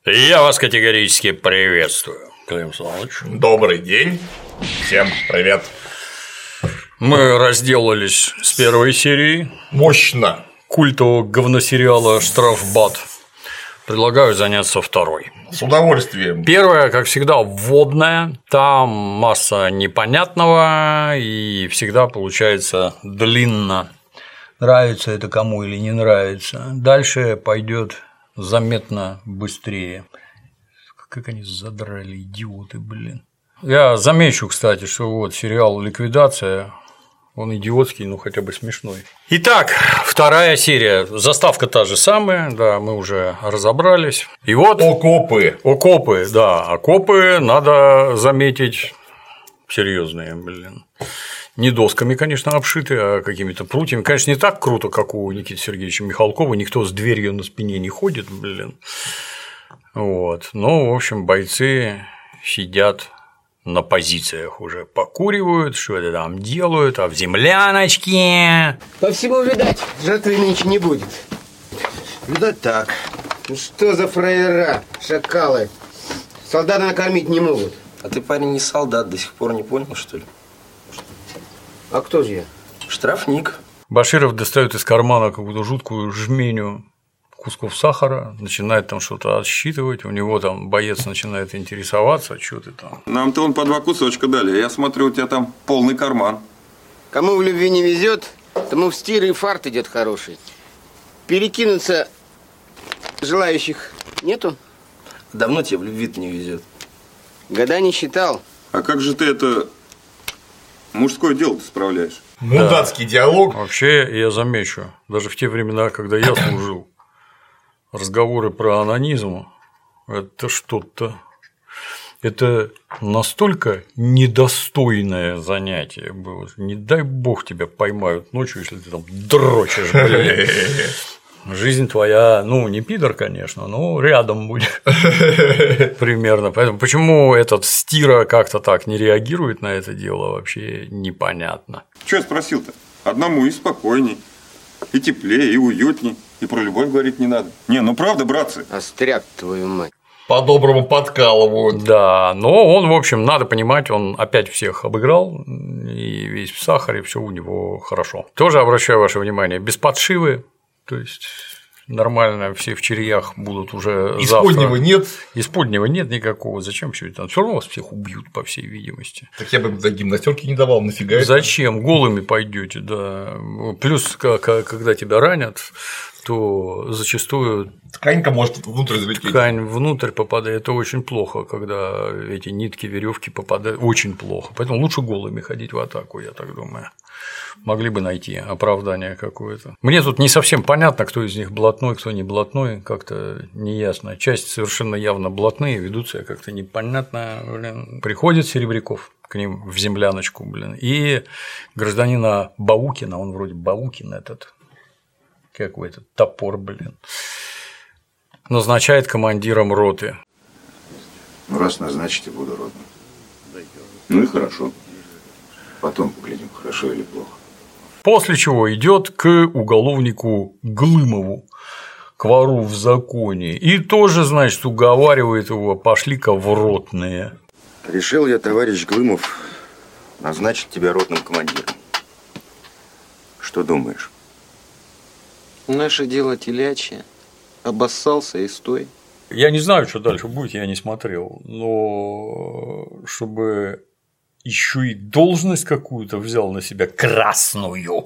Я вас категорически приветствую, Клим Саныч. Добрый день. Всем привет. Мы разделались с первой серией. Мощно. Культового говносериала «Штрафбат». Предлагаю заняться второй. С удовольствием. Первая, как всегда, вводная. Там масса непонятного и всегда получается длинно. Нравится это кому или не нравится. Дальше пойдет заметно быстрее. Как они задрали, идиоты, блин. Я замечу, кстати, что вот сериал «Ликвидация», он идиотский, но хотя бы смешной. Итак, вторая серия. Заставка та же самая, да, мы уже разобрались. И вот… Окопы. Окопы, да. Окопы, надо заметить, серьезные, блин. Не досками, конечно, обшиты, а какими-то прутьями. Конечно, не так круто, как у Никиты Сергеевича Михалкова. Никто с дверью на спине не ходит, блин. Вот. Ну, в общем, бойцы сидят на позициях, уже покуривают, что-то там делают, а в земляночке. По всему, видать, жертвы нынче не будет. Видать так. Ну что за фраера, шакалы? Солдата накормить не могут. А ты, парень, не солдат, до сих пор не понял, что ли? А кто же я? Штрафник. Баширов достает из кармана какую-то жуткую жменю кусков сахара, начинает там что-то отсчитывать, у него там боец начинает интересоваться, что ты там. Нам-то он по 2 кусочка дали, я смотрю, у тебя там полный карман. Кому в любви не везет, тому в стире и фарт идет хороший. Перекинуться желающих нету? Давно тебе в любви-то не везет. Года не считал. А как же ты это мужское дело-то справляешь? Мудацкий диалог. Вообще, я замечу, даже в те времена, когда я служил, разговоры про анонизм – это что-то… Это настолько недостойное занятие было. Не дай бог тебя поймают ночью, если ты там дрочишь, блин. Жизнь твоя, ну, не пидор, конечно, но рядом будет примерно. Поэтому почему этот Стира как-то так не реагирует на это дело, вообще непонятно. Что я спросил-то? Одному и спокойней, и теплее, и уютней, и про любовь говорить не надо. Не, ну правда, братцы. Остряк, твою мать. По-доброму подкалывают. Да, но он, в общем, надо понимать, он опять всех обыграл, и весь в сахаре, все у него хорошо. Тоже обращаю ваше внимание, без подшивы, то есть нормально все в черьях будут уже завтра. Исподнего нет. Исподнего нет никакого. Зачем все это? Все равно вас всех убьют, по всей видимости. Так я бы до гимнастерки не давал, нафига это? Зачем? Голыми пойдете, да. Плюс, когда тебя ранят, то зачастую тканька может внутрь залететь. Ткань внутрь попадает, это очень плохо, когда эти нитки, веревки попадают, очень плохо. Поэтому лучше голыми ходить в атаку, я так думаю. Могли бы найти оправдание какое-то. Мне тут не совсем понятно, кто из них блатной, кто не блатной, как-то неясно. Часть совершенно явно блатные, ведут себя как-то непонятно. Блин. Приходит Серебряков к ним в земляночку, блин, и гражданина Баукина, он вроде Баукин этот, какой этот топор, блин, назначает командиром роты. Ну, раз назначите, буду ротным. Ну и хорошо. Потом поглядим, хорошо или плохо. После чего идет к уголовнику Глымову, к вору в законе, и тоже, значит, уговаривает его, пошли-ка в ротные. Решил я, товарищ Глымов, назначить тебя ротным командиром. Что думаешь? Наше дело телячье. Обоссался и стой. Я не знаю, что дальше будет, я не смотрел, но чтобы еще и должность какую-то взял на себя красную.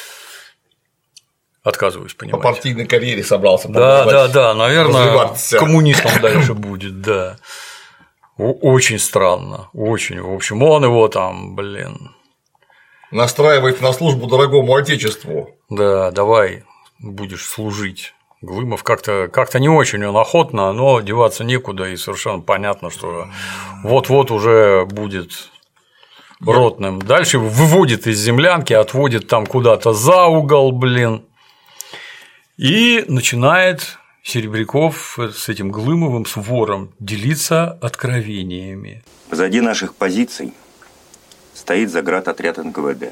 Отказываюсь понимать. По партийной карьере собрался. Да, наверное, коммунистом дальше будет, да. Очень странно, очень. В общем, он его там, блин. Настраивает на службу дорогому отечеству. Да, давай будешь служить. Глымов как-то не очень он охотно, но деваться некуда, и совершенно понятно, что вот-вот уже будет ротным. Дальше выводит из землянки, отводит там куда-то за угол, блин, и начинает Серебряков с этим Глымовым, с вором, делиться откровениями. Позади наших позиций стоит заградотряд НКВД.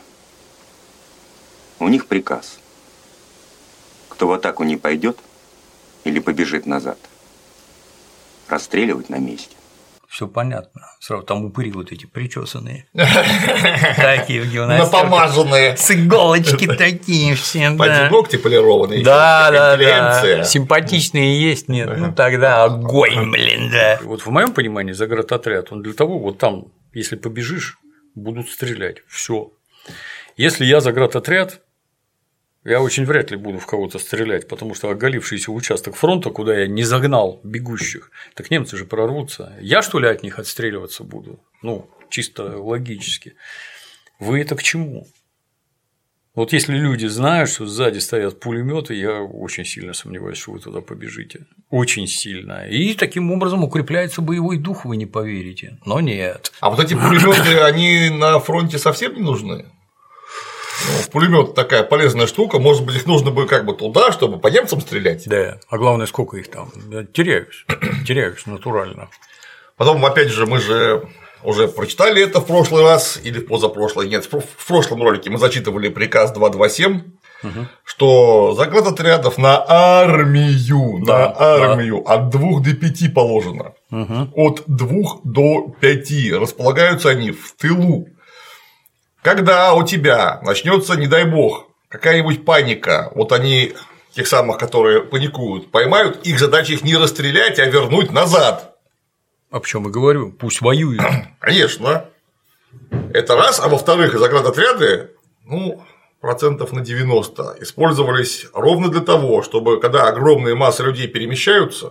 У них приказ. Кто в атаку не пойдет или побежит назад, расстреливать на месте. Все понятно. Сразу там упыри вот эти причесанные. Такие в гимнастерке. Напомаженные. С иголочки такие все. Пойди ногти полированные. Да. Симпатичные есть, нет. Ну тогда огонь, блин, да. Вот в моем понимании заградотряд, он для того, вот там, если побежишь, будут стрелять. Все. Если я заградотряд, я очень вряд ли буду в кого-то стрелять, потому что оголившийся участок фронта, куда я не загнал бегущих, так немцы же прорвутся. Я, что ли, от них отстреливаться буду? Ну, чисто логически. Вы это к чему? Вот если люди знают, что сзади стоят пулеметы, я очень сильно сомневаюсь, что вы туда побежите. Очень сильно. И таким образом укрепляется боевой дух, вы не поверите. Но нет. А вот эти пулеметы, они на фронте совсем не нужны? Ну, пулемет такая полезная штука, может быть, их нужно бы как бы туда, чтобы по немцам стрелять. Да, а главное, сколько их там. Я теряюсь натурально. Потом, опять же, мы же уже прочитали это в прошлый раз или позапрошлый, нет, в прошлом ролике мы зачитывали приказ 227, что заградотрядов на армию, от 2 до 5 положено, от 2 до 5 располагаются они в тылу. Когда у тебя начнется, не дай бог, какая-нибудь паника, вот они, тех самых, которые паникуют, поймают, их задача их не расстрелять, а вернуть назад. О чем и говорю, пусть воюют. Конечно. Это раз, а во-вторых, заградотряды, ну, процентов на 90 использовались ровно для того, чтобы, когда огромные массы людей перемещаются,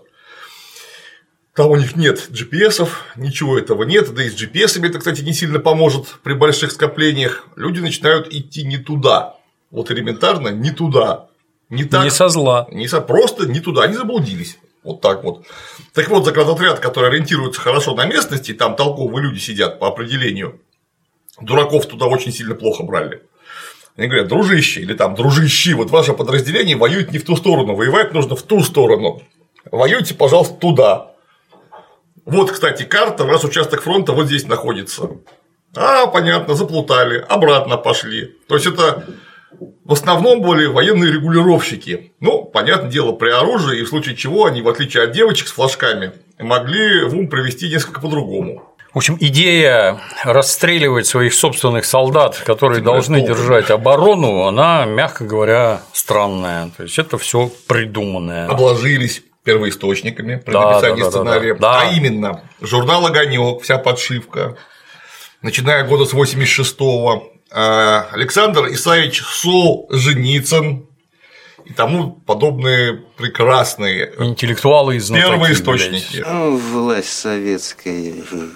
там у них нет GPS-ов, ничего этого нет, да и с GPS-ами это, кстати, не сильно поможет при больших скоплениях. Люди начинают идти не туда. Вот элементарно не туда. Не так. Не со зла. Просто не туда. Они заблудились. Вот так вот. Так вот, заградотряд, который ориентируется хорошо на местности, там толковые люди сидят по определению, дураков туда очень сильно плохо брали. Они говорят: дружище, или там дружищи, вот ваше подразделение воюет не в ту сторону, воевать нужно в ту сторону. Воюйте, пожалуйста, туда. Вот, кстати, карта, раз участок фронта вот здесь находится. Понятно, заплутали, обратно пошли. То есть это в основном были военные регулировщики. Ну, понятное дело, при оружии, и в случае чего они, в отличие от девочек с флажками, могли в ум привести несколько по-другому. В общем, идея расстреливать своих собственных солдат, которые должны держать оборону, она, мягко говоря, странная. То есть это все придуманное. Обложились первоисточниками при написании сценария. А именно, журнал «Огонёк», вся подшивка, начиная года с 86-го, Александр Исаевич Солженицын и тому подобные прекрасные интеллектуалы и знатоки, первоисточники. Власть советская.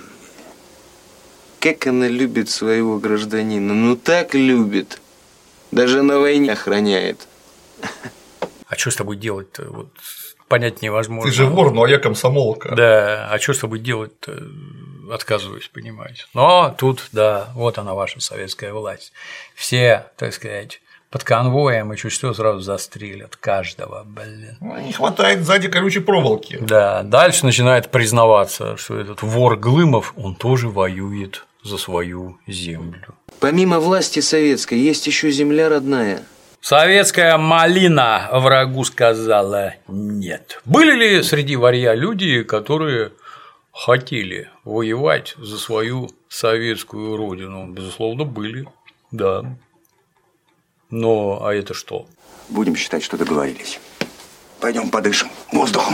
Как она любит своего гражданина. Ну так любит. Даже на войне охраняет. А что с тобой делать-то? Вот понять невозможно. Ты же вор, ну а я комсомолка. Да, а что с тобой делать-то? Отказываюсь понимать. Но тут, да, вот она, ваша советская власть. Все, так сказать, под конвоем и чуть что сразу застрелят каждого, блин. Не хватает сзади колючей проволоки. Да, дальше начинает признаваться, что этот вор Глымов, он тоже воюет за свою землю. Помимо власти советской есть еще земля родная. Советская малина врагу сказала нет. Были ли среди варья люди, которые хотели воевать за свою советскую родину? Безусловно, были, да. Но, а это что? Будем считать, что договорились. Пойдем подышим воздухом.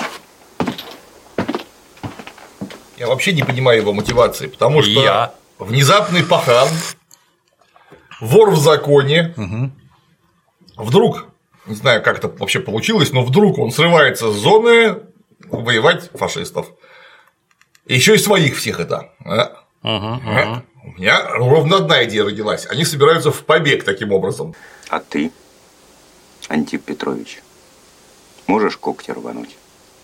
Я вообще не понимаю его мотивации, потому что внезапный пахан, вор в законе, вдруг, не знаю, как это вообще получилось, но вдруг он срывается с зоны воевать фашистов. Еще и своих всех это. У меня ровно одна идея родилась. Они собираются в побег таким образом. А ты, Антип Петрович, можешь когти рвануть?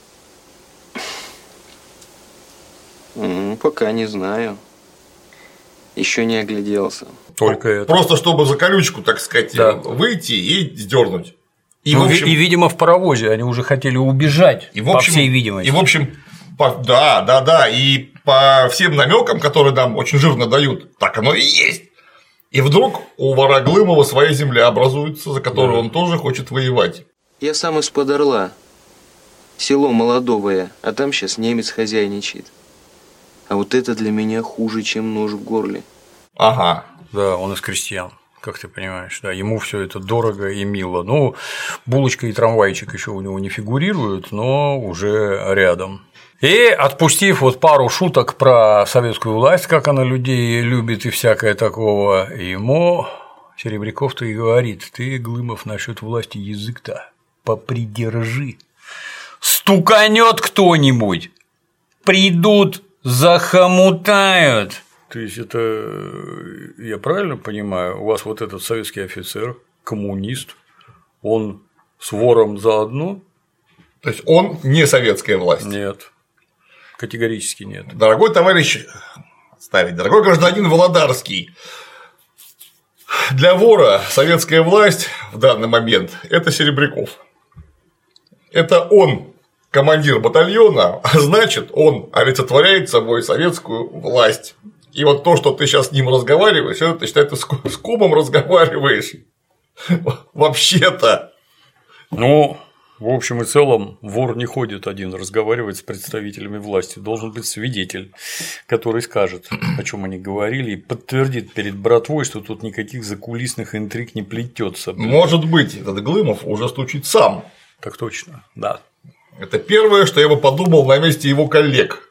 Пока не знаю. Еще не огляделся. Только это. Просто чтобы за колючку, так сказать, выйти и сдернуть. И, и, видимо, в паровозе они уже хотели убежать, и, в общем, по всей видимости. И, в общем, да, и по всем намекам, которые нам очень жирно дают, так оно и есть. И вдруг у вора Глымова своя земля образуется, за которую он тоже хочет воевать. Я сам из-под Орла. село Молодовое, а там сейчас немец хозяйничает. А вот это для меня хуже, чем нож в горле. Ага. Да, он из крестьян, как ты понимаешь, да, ему все это дорого и мило. Ну, булочка и трамвайчик еще у него не фигурируют, но уже рядом. И отпустив вот пару шуток про советскую власть, как она людей любит и всякое такого, ему Серебряков-то и говорит: ты, Глымов, насчет власти язык-то попридержи. Стуканет кто-нибудь, придут, захомутают. То есть это, я правильно понимаю, у вас вот этот советский офицер, коммунист, он с вором заодно? То есть он не советская власть? Нет, категорически нет. Дорогой товарищ, дорогой гражданин Володарский, для вора советская власть в данный момент – это Серебряков. Это он командир батальона, а значит, он олицетворяет собой советскую власть. И вот то, что ты сейчас с ним разговариваешь, это, считай, ты с кумом разговариваешь. Вообще-то. Ну, в общем и целом, вор не ходит один разговаривать с представителями власти. Должен быть свидетель, который скажет, о чем они говорили, и подтвердит перед братвой, что тут никаких закулисных интриг не плетется. Может быть, этот Глымов уже стучит сам. Так точно, да. Это первое, что я бы подумал на месте его коллег.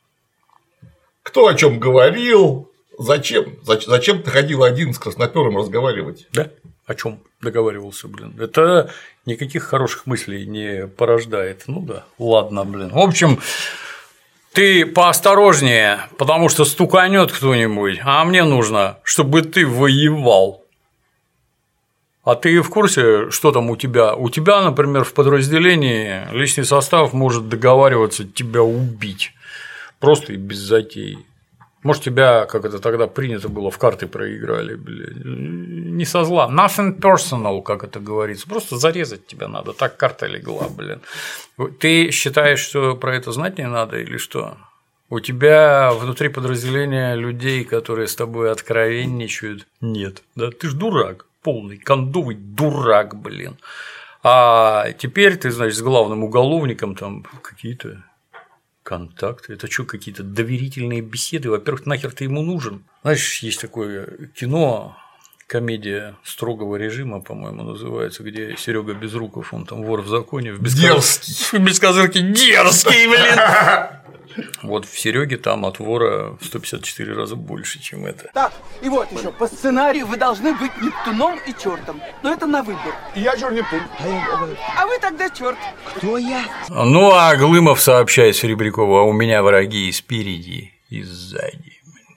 Кто о чем говорил, зачем? Зачем ты ходил один с краснопером разговаривать? Да, о чем договаривался, блин. Это никаких хороших мыслей не порождает. Ну да, ладно, блин. В общем, ты поосторожнее, потому что стуканет кто-нибудь, а мне нужно, чтобы ты воевал. А ты в курсе, что там у тебя? У тебя, например, в подразделении личный состав может договариваться тебя убить. Просто и без затей. Может, тебя, как это тогда принято было, в карты проиграли, блин. Не со зла. Nothing personal, как это говорится. Просто зарезать тебя надо. Так карта легла, блин. Ты считаешь, что про это знать не надо или что? У тебя внутри подразделения людей, которые с тобой откровенничают, нет. Да? Ты ж дурак. Полный кондовый дурак, блин. А теперь ты, значит, с главным уголовником там какие-то контакты. Это что, какие-то доверительные беседы? Во-первых, нахер ты ему нужен? Знаешь, есть такое кино, комедия строгого режима, по-моему, называется, где Серега Безруков, он там вор в законе, дерзкий. Без козырки дерзкий, блин. Вот в Сереге там от вора в 154 раза больше, чем это. Так, и вот еще, по сценарию вы должны быть Нептуном и чертом. Но это на выбор. Я черт Нептун. А вы тогда черт. Кто я? Ну, а Глымов сообщает Серебрякову: а у меня враги и спереди, и сзади.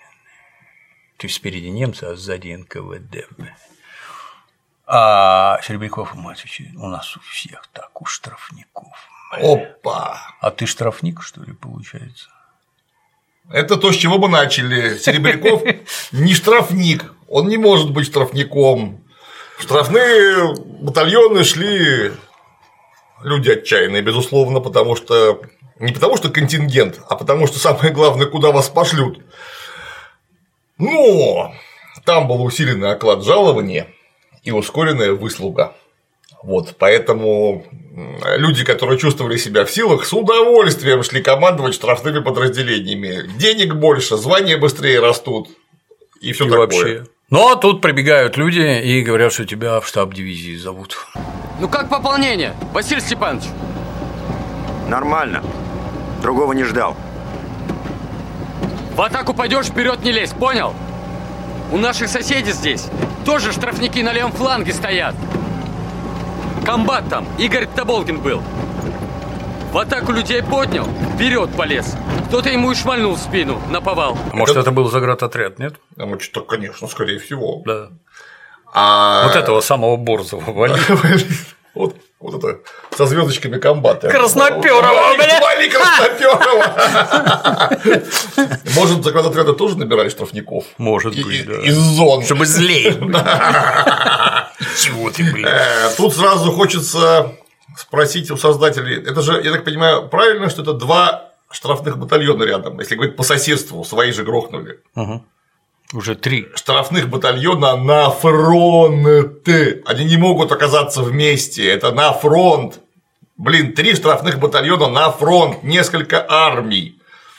То есть спереди немцы, а сзади НКВД. А Серебряков ему отвечает: у нас у всех так, у штрафников. Опа! А ты штрафник, что ли, получается? Это то, с чего мы начали. Серебряков не штрафник, он не может быть штрафником. В штрафные батальоны шли люди отчаянные, безусловно, потому что не потому что контингент, а потому что самое главное, куда вас пошлют. Но там был усиленный оклад жалования и ускоренная выслуга. Вот, поэтому люди, которые чувствовали себя в силах, с удовольствием шли командовать штрафными подразделениями. Денег больше, звания быстрее растут и все такое. Вообще. Но тут прибегают люди и говорят, что тебя в штаб дивизии зовут. Ну как пополнение, Василий Степанович? Нормально. Другого не ждал. В атаку пойдешь, вперед не лезь, понял? У наших соседей здесь тоже штрафники на левом фланге стоят. Комбат там, Игорь Тоболгин был. В атаку людей поднял, вперед полез. Кто-то ему и шмальнул в спину, наповал. А может, это был заградотряд, нет? А может, так, конечно, скорее всего. Да. Вот этого самого Борзова вали. Вот это со звездочками комбата. Краснопёрова, блядь! Вали Краснопёрова! Может, заградотряды тоже набирали штрафников? Может быть, да. Из зон. Чтобы злее. Чего ты, блин? Тут сразу хочется спросить у создателей. Это же, я так понимаю, правильно, что это два штрафных батальона рядом, если говорить по соседству, свои же грохнули. Уже 3 штрафных батальона на фронт. Они не могут оказаться вместе. Это на фронт. Блин, 3 штрафных батальона на фронт, несколько армий.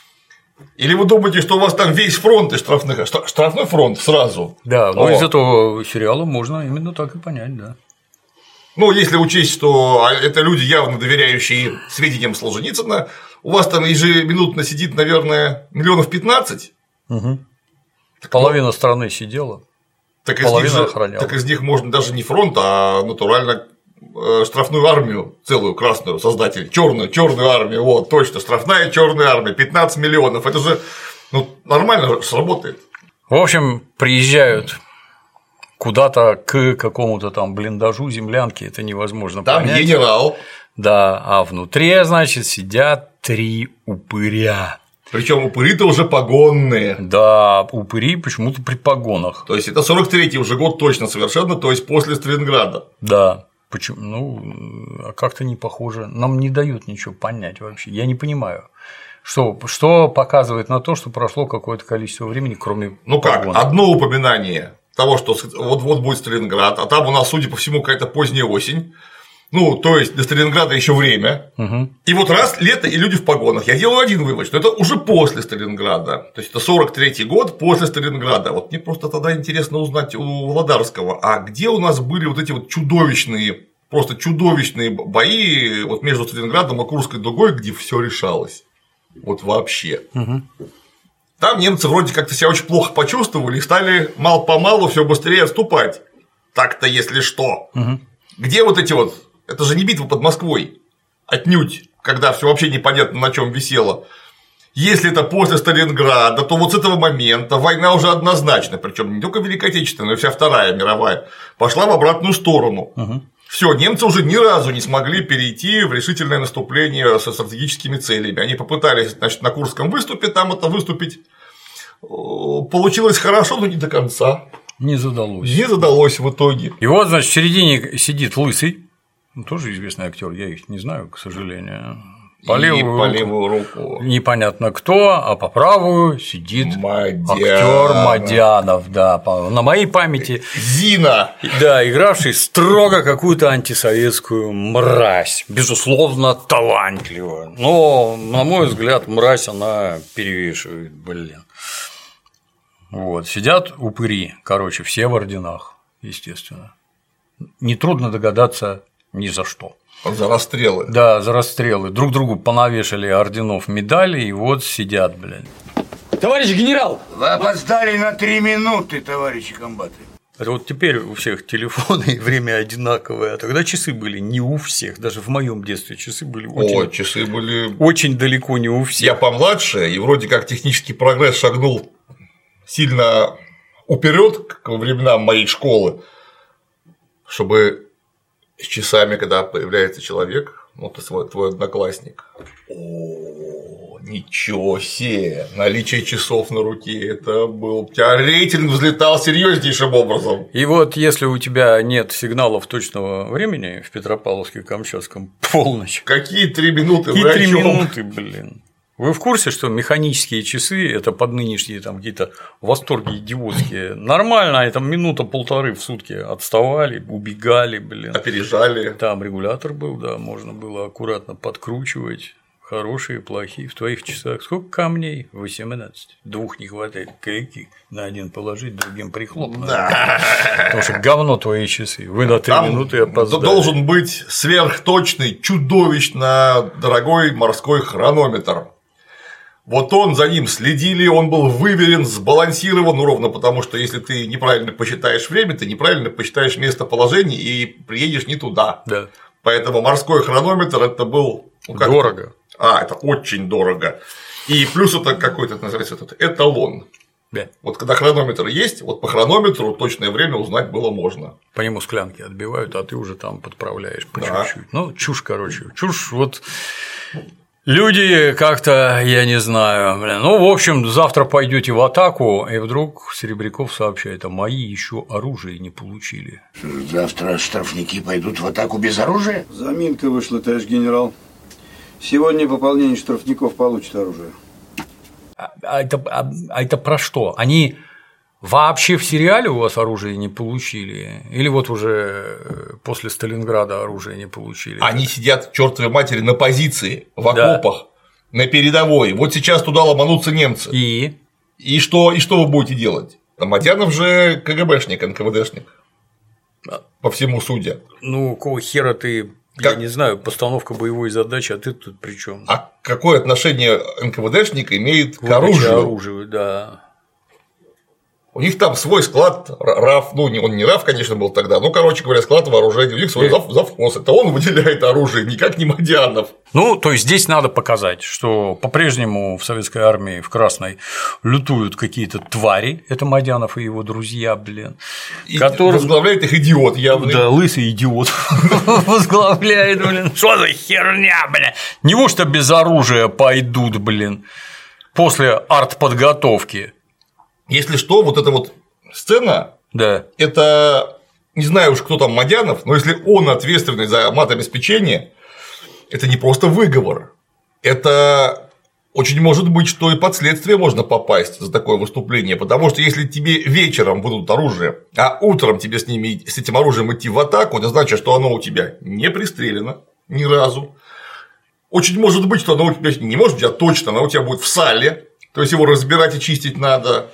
Или вы думаете, что у вас там весь фронт из штрафных, штрафной фронт сразу? Да, но из этого сериала можно именно так и понять, да. Ну, если учесть, что это люди, явно доверяющие сведениям Солженицына, у вас там ежеминутно сидит, наверное, 15 миллионов. Угу. Половина страны сидела, половина охраняла. Так из них можно даже не фронт, а натурально штрафную армию целую красную создать, черную армию, вот, точно, штрафная черная армия, 15 миллионов, это же нормально сработает. В общем, приезжают куда-то к какому-то там блиндажу, землянке, это невозможно там понять. Там генерал. Да, а внутри, значит, сидят 3 упыря. Причем упыри-то уже погонные. Да, упыри почему-то при погонах. То есть это 43-й уже год точно совершенно, то есть после Сталинграда. Да. Почему? Ну, как-то не похоже. Нам не дают ничего понять вообще. Я не понимаю. Что показывает на то, что прошло какое-то количество времени, кроме погон? Одно упоминание того, что вот будет Сталинград, а там у нас, судя по всему, какая-то поздняя осень. Ну, то есть до Сталинграда еще время. Угу. И вот раз лето, и люди в погонах. Я делаю один вывод, что это уже после Сталинграда. То есть это 43-й год после Сталинграда. Вот мне просто тогда интересно узнать у Володарского, а где у нас были вот эти вот чудовищные, просто чудовищные бои вот между Сталинградом и Курской дугой, где все решалось. Вот вообще. Угу. Там немцы вроде как-то себя очень плохо почувствовали и стали мало-помалу все быстрее отступать. Так-то, если что. Угу. Где вот эти вот. Это же не битва под Москвой, отнюдь, когда все вообще непонятно на чем висело. Если это после Сталинграда, то вот с этого момента война уже однозначно, причем не только Великая Отечественная, но и вся Вторая мировая, пошла в обратную сторону. Угу. Все, немцы уже ни разу не смогли перейти в решительное наступление со стратегическими целями. Они попытались, значит, на Курском выступе там это выступить. Получилось хорошо, но не до конца. Не задалось. Не задалось в итоге. И вот, значит, в середине сидит Лысый. Тоже известный актер, я их не знаю, к сожалению. По левую руку непонятно кто, а по правую сидит актер Мадянов, да, на моей памяти Зина, да, игравший строго какую-то антисоветскую мразь, безусловно, талантливо, но, на мой взгляд, мразь она перевешивает, блин. Вот, сидят упыри, короче, все в орденах, естественно. Нетрудно догадаться ни за что. За расстрелы. Да, за расстрелы. Друг другу понавешали орденов, медали, и вот сидят, блядь. Товарищ генерал! Вы опоздали на 3 минуты, товарищи комбаты. Это вот теперь у всех телефоны и время одинаковое, а тогда часы были не у всех, даже в моем детстве часы были часы были очень далеко не у всех. Я помладше, и вроде как технический прогресс шагнул сильно уперед к временам моей школы, чтобы с часами, когда появляется человек, ну, твой одноклассник. О, ничего себе! Наличие часов на руке, это был. У тебя рейтинг взлетал серьезнейшим образом. И вот если у тебя нет сигналов точного времени в Петропавловске-Камчатском, полночь. Какие 3 минуты? Какие 3 минуты, блин. Вы в курсе, что механические часы – это под нынешние там какие-то восторги идиотские? Нормально, это минута-полторы в сутки отставали, убегали, блин. Опережали. Там регулятор был, да, можно было аккуратно подкручивать. Хорошие, плохие. В твоих часах сколько камней? 18. 2 не хватает. Каких? На один положить, другим прихлопнуть. Да. Потому что говно твои часы. Вы на 3 минуты опоздали. Должен быть сверхточный, чудовищно дорогой морской хронометр. Вот он, за ним следили, он был выверен, сбалансирован, ровно потому, что если ты неправильно посчитаешь время, ты неправильно посчитаешь местоположение и приедешь не туда. Да. Поэтому морской хронометр это был. Дорого. Это очень дорого. И плюс это какой-то, называется, этот эталон. Да. Вот когда хронометр есть, вот по хронометру точное время узнать было можно. По нему склянки отбивают, а ты уже там подправляешь по чуть-чуть. Ну, чушь, короче. Чушь, вот. Люди как-то, я не знаю, блин. Ну, в общем, завтра пойдете в атаку, и вдруг Серебряков сообщает, а мои еще оружие не получили. Завтра штрафники пойдут в атаку без оружия? Заминка вышла, товарищ генерал. Сегодня пополнение штрафников получит оружие. А это про что? Они Вообще в сериале у вас оружие не получили? Или вот уже после Сталинграда оружие не получили? Они сидят, к чертовой матери, на позиции, в окопах, на передовой. Вот сейчас туда ломанутся немцы. И что вы будете делать? Мадянов же КГБшник, НКВДшник. По всему судя. Ну, какого хера ты, я не знаю, постановка боевой задачи, а ты тут при чем? А какое отношение НКВДшник имеет к оружию? Оружию, да. У них там свой склад РАФ, ну, он не РАФ, конечно, был тогда, но, короче говоря, склад вооружения, у них свой завхоз, это он выделяет оружие, никак не Мадянов. Ну, то есть здесь надо показать, что по-прежнему в советской армии, в Красной, лютуют какие-то твари, это Мадянов и его друзья, блин. Возглавляет их идиот явный. Да, лысый идиот возглавляет, блин. Что за херня, блин? Неужто без оружия пойдут, блин, после артподготовки? Если что, вот эта вот сцена, это, не знаю уж, кто там Мадянов, но если он ответственный за матобеспечение, это не просто выговор, это очень может быть, что и под следствие можно попасть за такое выступление, потому что если тебе вечером будут оружие, а утром тебе с этим оружием идти в атаку, это значит, что оно у тебя не пристрелено ни разу. Очень может быть, что оно у тебя не может у тебя точно, оно у тебя будет в сале, то есть его разбирать и чистить надо.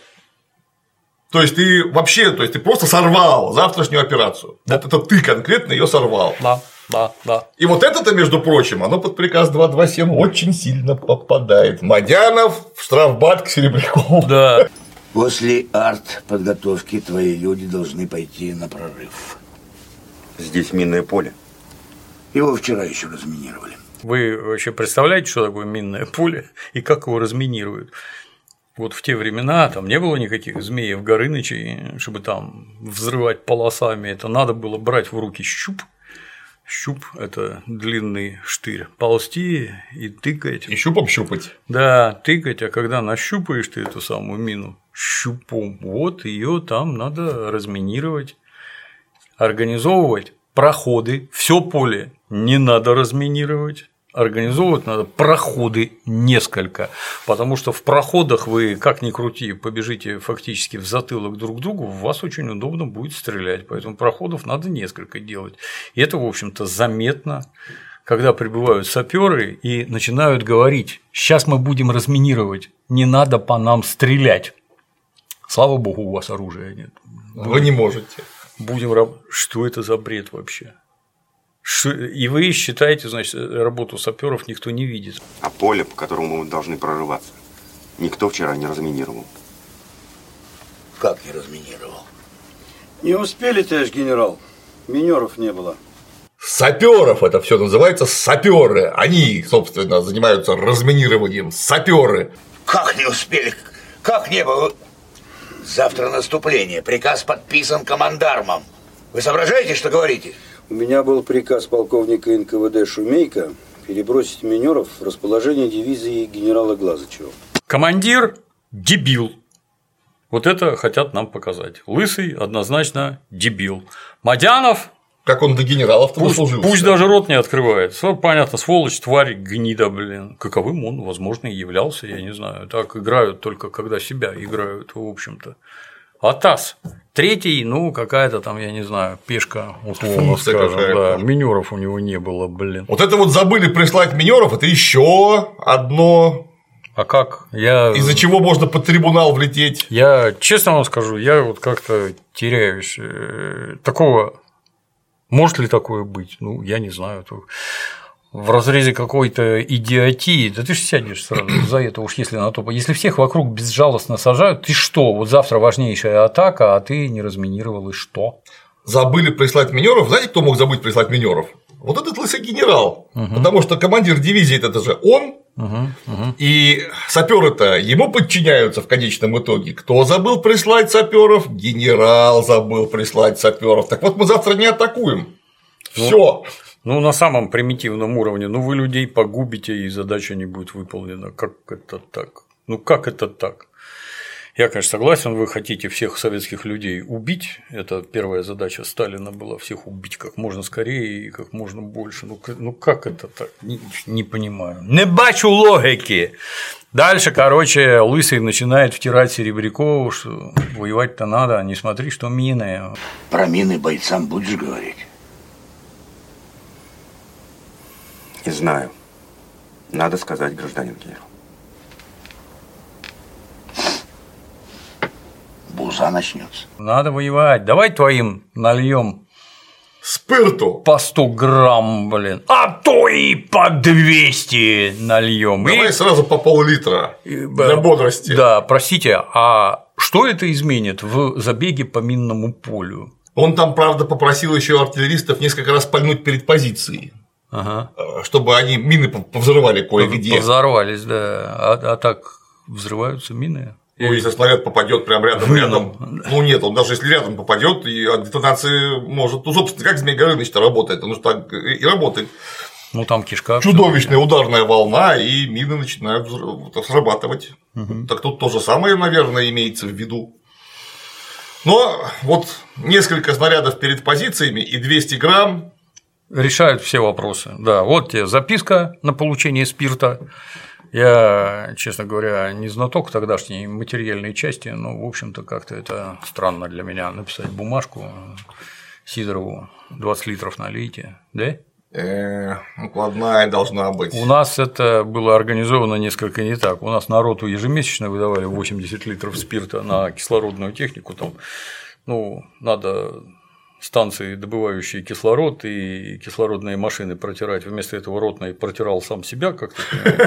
То есть ты вообще, ты просто сорвал завтрашнюю операцию. Вот это ты конкретно ее сорвал. Да. И вот это-то, между прочим, оно под приказ 227 очень сильно попадает. Мадянов в штрафбат к Серебрякову. Да. После артподготовки твои люди должны пойти на прорыв. Здесь минное поле. Его вчера еще разминировали. Вы вообще представляете, что такое минное поле и как его разминируют? Вот в те времена там не было никаких Змеев Горынычей, чтобы там взрывать полосами, это надо было брать в руки щуп. Щуп – это длинный штырь, ползти и тыкать. И щупом щупать. Да, тыкать, а когда нащупаешь ты эту самую мину щупом, вот ее там надо разминировать, организовывать проходы, все поле не надо разминировать. Организовывать надо проходы несколько, потому что в проходах вы, как ни крути, побежите фактически в затылок друг к другу, в вас очень удобно будет стрелять, поэтому проходов надо несколько делать. И это, в общем-то, заметно, когда прибывают саперы и начинают говорить: сейчас мы будем разминировать, не надо по нам стрелять. Слава богу, у вас оружия нет. Вы не можете. Что это за бред вообще? И вы считаете, значит, работу саперов никто не видит. А поле, по которому мы должны прорываться, никто вчера не разминировал. Как не разминировал? Не успели, товарищ генерал. Минеров не было. Саперов это все называется, саперы. Они, собственно, занимаются разминированием. Саперы. Как не успели? Как не было? Завтра наступление. Приказ подписан командармом. Вы соображаете, что говорите? У меня был приказ полковника НКВД Шумейко перебросить минеров в расположение дивизии генерала Глазычева. Командир – дебил. Вот это хотят нам показать. Лысый однозначно дебил. Мадянов. Как он до генералов-то дослужился. Пусть даже рот не открывает. Понятно, сволочь, тварь, гнида, блин. Каковым он, возможно, и являлся, я не знаю. Так играют только когда себя играют, в общем-то. А ТАСС. Третий, ну, какая-то там, я не знаю, пешка, условно скажем, да, минеров у него не было, блин. Вот это вот забыли прислать минеров, это еще одно. А как? Из-за чего можно под трибунал влететь? Я честно вам скажу, я вот как-то теряюсь. Такого. Может ли такое быть? Ну, я не знаю. В разрезе какой-то идиотии, да ты же сядешь сразу за это уж, если на то. Если всех вокруг безжалостно сажают, ты что? Вот завтра важнейшая атака, а ты не разминировал, и что? Забыли прислать минеров. Знаете, кто мог забыть прислать минеров? Вот этот лысый генерал. Потому что командир дивизии это же он. И саперы-то ему подчиняются в конечном итоге. Кто забыл прислать саперов? Генерал забыл прислать саперов. Так вот мы завтра не атакуем. Все. Ну, на самом примитивном уровне, вы людей погубите, и задача не будет выполнена. Как это так? Ну, как это так? Я, конечно, согласен, вы хотите всех советских людей убить. Это первая задача Сталина была – всех убить как можно скорее и как можно больше. Ну как это так? Не понимаю. Не бачу логики. Дальше, короче, Лысый начинает втирать Серебрякову, что воевать-то надо, не смотри, что мины. Про мины бойцам будешь говорить? Не знаю. Надо сказать, гражданин генерал. Буза начнется. Надо воевать. Давай твоим нальем спирту по 100 грамм, блин, а то и по 200 нальем. Давай сразу по пол-литра для бодрости. Да, простите, а что это изменит в забеге по минному полю? Он там, правда, попросил еще артиллеристов несколько раз пальнуть перед позицией. Ага. Чтобы они мины повзрывали кое-где. Повзорвались, да. А так взрываются мины? Ну, если снаряд попадет прям рядом. Ну нет, он даже если рядом попадет, и от детонации может. Ну, собственно, как Змей Горыныч-то работает, он же так и работает. Ну там кишка. Чудовищная ударная волна, и мины начинают срабатывать. Так тут то же самое, наверное, имеется в виду. Но вот несколько снарядов перед позициями и 200 грамм решают все вопросы. Да, вот тебе записка на получение спирта. Я, честно говоря, не знаток тогдашней материальной части, но, в общем-то, как-то это странно для меня написать бумажку Сидорову 20 литров налейте, да? Накладная должна быть. У нас это было организовано несколько не так. У нас народу ежемесячно выдавали 80 литров спирта на кислородную технику. Там, ну, надо станции, добывающие кислород, и кислородные машины протирать. Вместо этого ротный протирал сам себя как-то.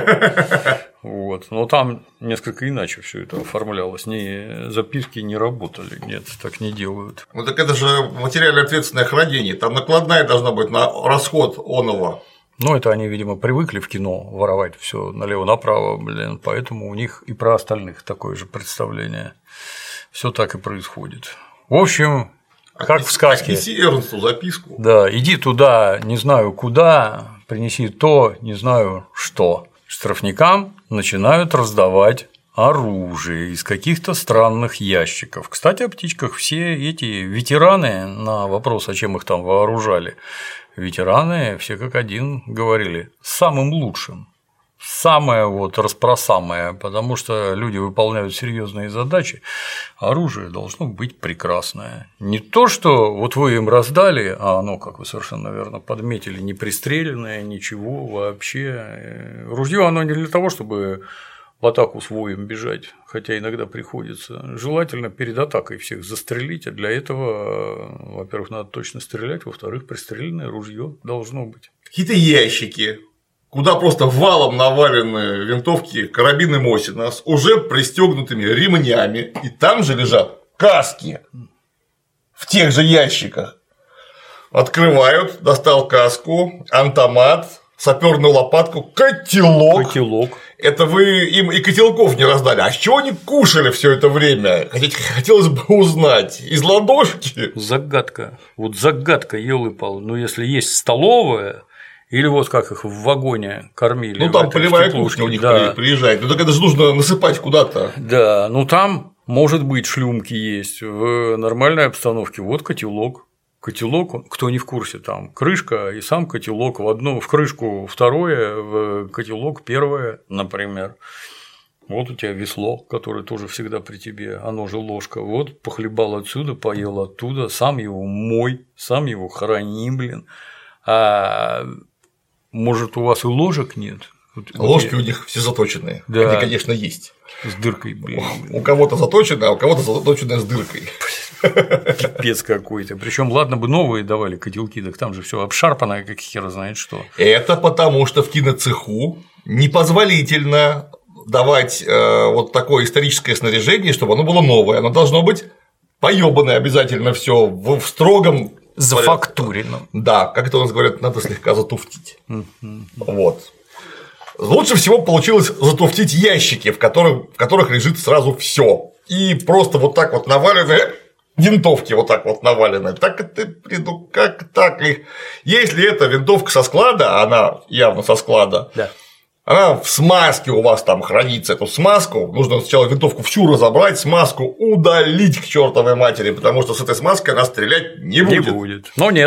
Вот. Но там несколько иначе все это оформлялось. Ни записки не работали. Нет, так не делают. Ну так это же материально ответственное хранение. Там накладная должна быть на расход оного. Ну, это они, видимо, привыкли в кино воровать все налево-направо, блин, поэтому у них и про остальных такое же представление. Все так и происходит. В общем, как в сказке. Отнеси Эрнсту записку. Да, иди туда, не знаю куда, принеси то, не знаю что. Штрафникам начинают раздавать оружие из каких-то странных ящиков. Кстати, о птичках. Все эти ветераны на вопрос, о чем их там вооружали, ветераны все как один говорили самым лучшим. Самое вот распросамое, потому что люди выполняют серьезные задачи, оружие должно быть прекрасное. Не то, что вот вы им раздали, а оно, как вы совершенно верно подметили, не пристреленное, ничего вообще. Ружье оно не для того, чтобы в атаку с воем бежать, хотя иногда приходится. Желательно перед атакой всех застрелить, а для этого, во-первых, надо точно стрелять, во-вторых, пристреленное ружье должно быть. Какие-то ящики, куда просто валом навалены винтовки, карабины Мосина с уже пристегнутыми ремнями, и там же лежат каски в тех же ящиках. Открывают, достал каску, автомат, саперную лопатку, котелок. Это вы им и котелков не раздали. А с чего они кушали все это время? Хотелось бы узнать. Из ладошки? Загадка. Вот загадка, ёлы-палы. Ну, если есть столовая, или вот как их в вагоне кормили. Ну, там полевая кухня у них приезжает. Ну, так это же нужно насыпать куда-то. Да, ну там, может быть, шлюмки есть. В нормальной обстановке вот котелок. Котелок, кто не в курсе, там крышка и сам котелок в крышку второе, в котелок первое, например. Вот у тебя весло, которое тоже всегда при тебе, оно же ложка. Вот похлебал отсюда, поел оттуда, сам его мой, сам его храни, блин. А может, у вас и ложек нет? Ложки у них все заточенные. Да. Они, конечно, есть. С дыркой, блин. У кого-то заточенная, а у кого-то заточенная с дыркой. Пипец какой-то. Причем ладно бы новые давали котелки, так там же все обшарпанное, как хер знает что. Это потому, что в киноцеху непозволительно давать вот такое историческое снаряжение, чтобы оно было новое. Оно должно быть поёбанное обязательно все в строгом зафактуренном. Да, как это у нас говорят, надо слегка затуфтить. Вот. Лучше всего получилось затуфтить ящики, в которых лежит сразу все. И просто вот так вот навалены винтовки, вот так вот навалены. Так это, ну как так? Если это винтовка со склада, она явно со склада, да. Она в смазке у вас там хранится. Эту смазку нужно сначала винтовку всю разобрать, смазку удалить к чертовой матери, потому что с этой смазкой она стрелять не будет. Но нет.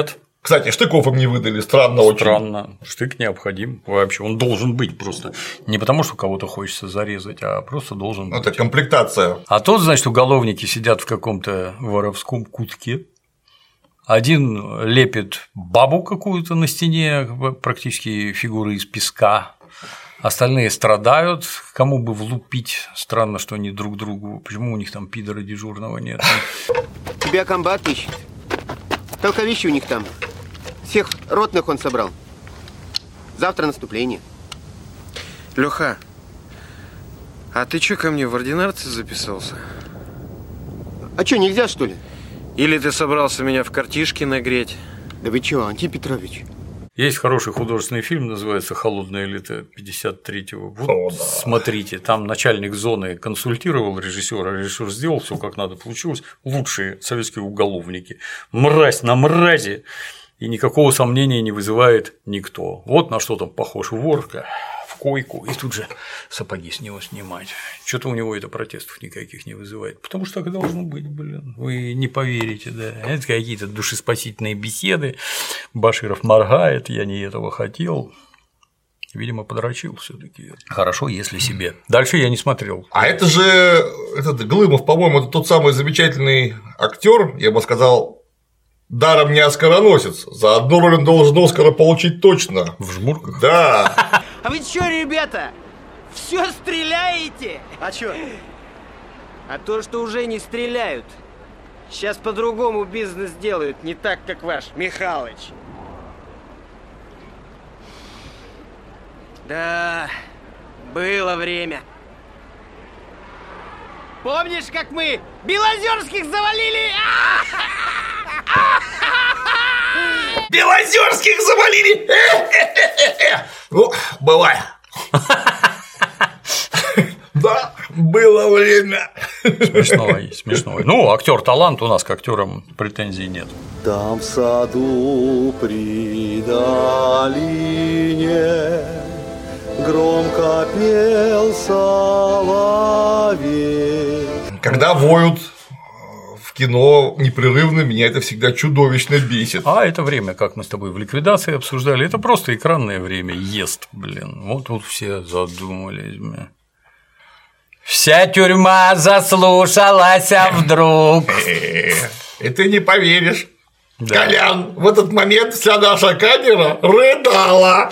Кстати, штыков им не выдали, странно очень. Странно. Штык необходим вообще, он должен быть просто. Не потому, что кого-то хочется зарезать, а просто должен быть. Это комплектация. А тут, значит, уголовники сидят в каком-то воровском кутке. Один лепит бабу какую-то на стене, практически фигуры из песка. Остальные страдают, кому бы влупить. Странно, что они друг другу. Почему у них там пидора дежурного нет? Тебя комбат ищет. Толковище у них там. Всех ротных он собрал. Завтра наступление. Леха, а ты чё ко мне в ординарцы записался? А чё, нельзя, что ли? Или ты собрался меня в картишки нагреть? Да вы чё, Антипий Петрович? Есть хороший художественный фильм, называется «Холодное лето 53-го». Вот смотрите, там начальник зоны консультировал режиссера, режиссер сделал все как надо, получилось. Лучшие советские уголовники. Мразь на мрази. И никакого сомнения не вызывает никто. Вот на что там похож ворка в койку, и тут же сапоги с него снимать. Что-то у него это протестов никаких не вызывает. Потому что так и должно быть, блин. Вы не поверите, да. Это какие-то душеспасительные беседы. Баширов моргает, я не этого хотел. Видимо, подрочил все-таки. Хорошо, если себе. Дальше я не смотрел. А это же этот Глымов, по-моему, это тот самый замечательный актер, я бы сказал. Даром не оскароносец. За одну роль он должен Оскара получить точно. В жмурках? Да. А вы чё, ребята, все стреляете? А чё? А то, что уже не стреляют. Сейчас по-другому бизнес делают, не так, как ваш Михалыч. Да, было время. Помнишь, как мы Белозерских завалили? Белозерских завалили! Ну, бывает. Да, было время. Смешной. Ну, актер талант, у нас к актерам претензий нет. Там в саду при долине громко пел соловей. Когда воют в кино непрерывно, меня это всегда чудовищно бесит. А это время, как мы с тобой в ликвидации обсуждали, это просто экранное время ест, блин. Вот тут все задумались, блин. Вся тюрьма заслушалась, а вдруг… И ты не поверишь. Да. Колян, в этот момент вся наша камера рыдала.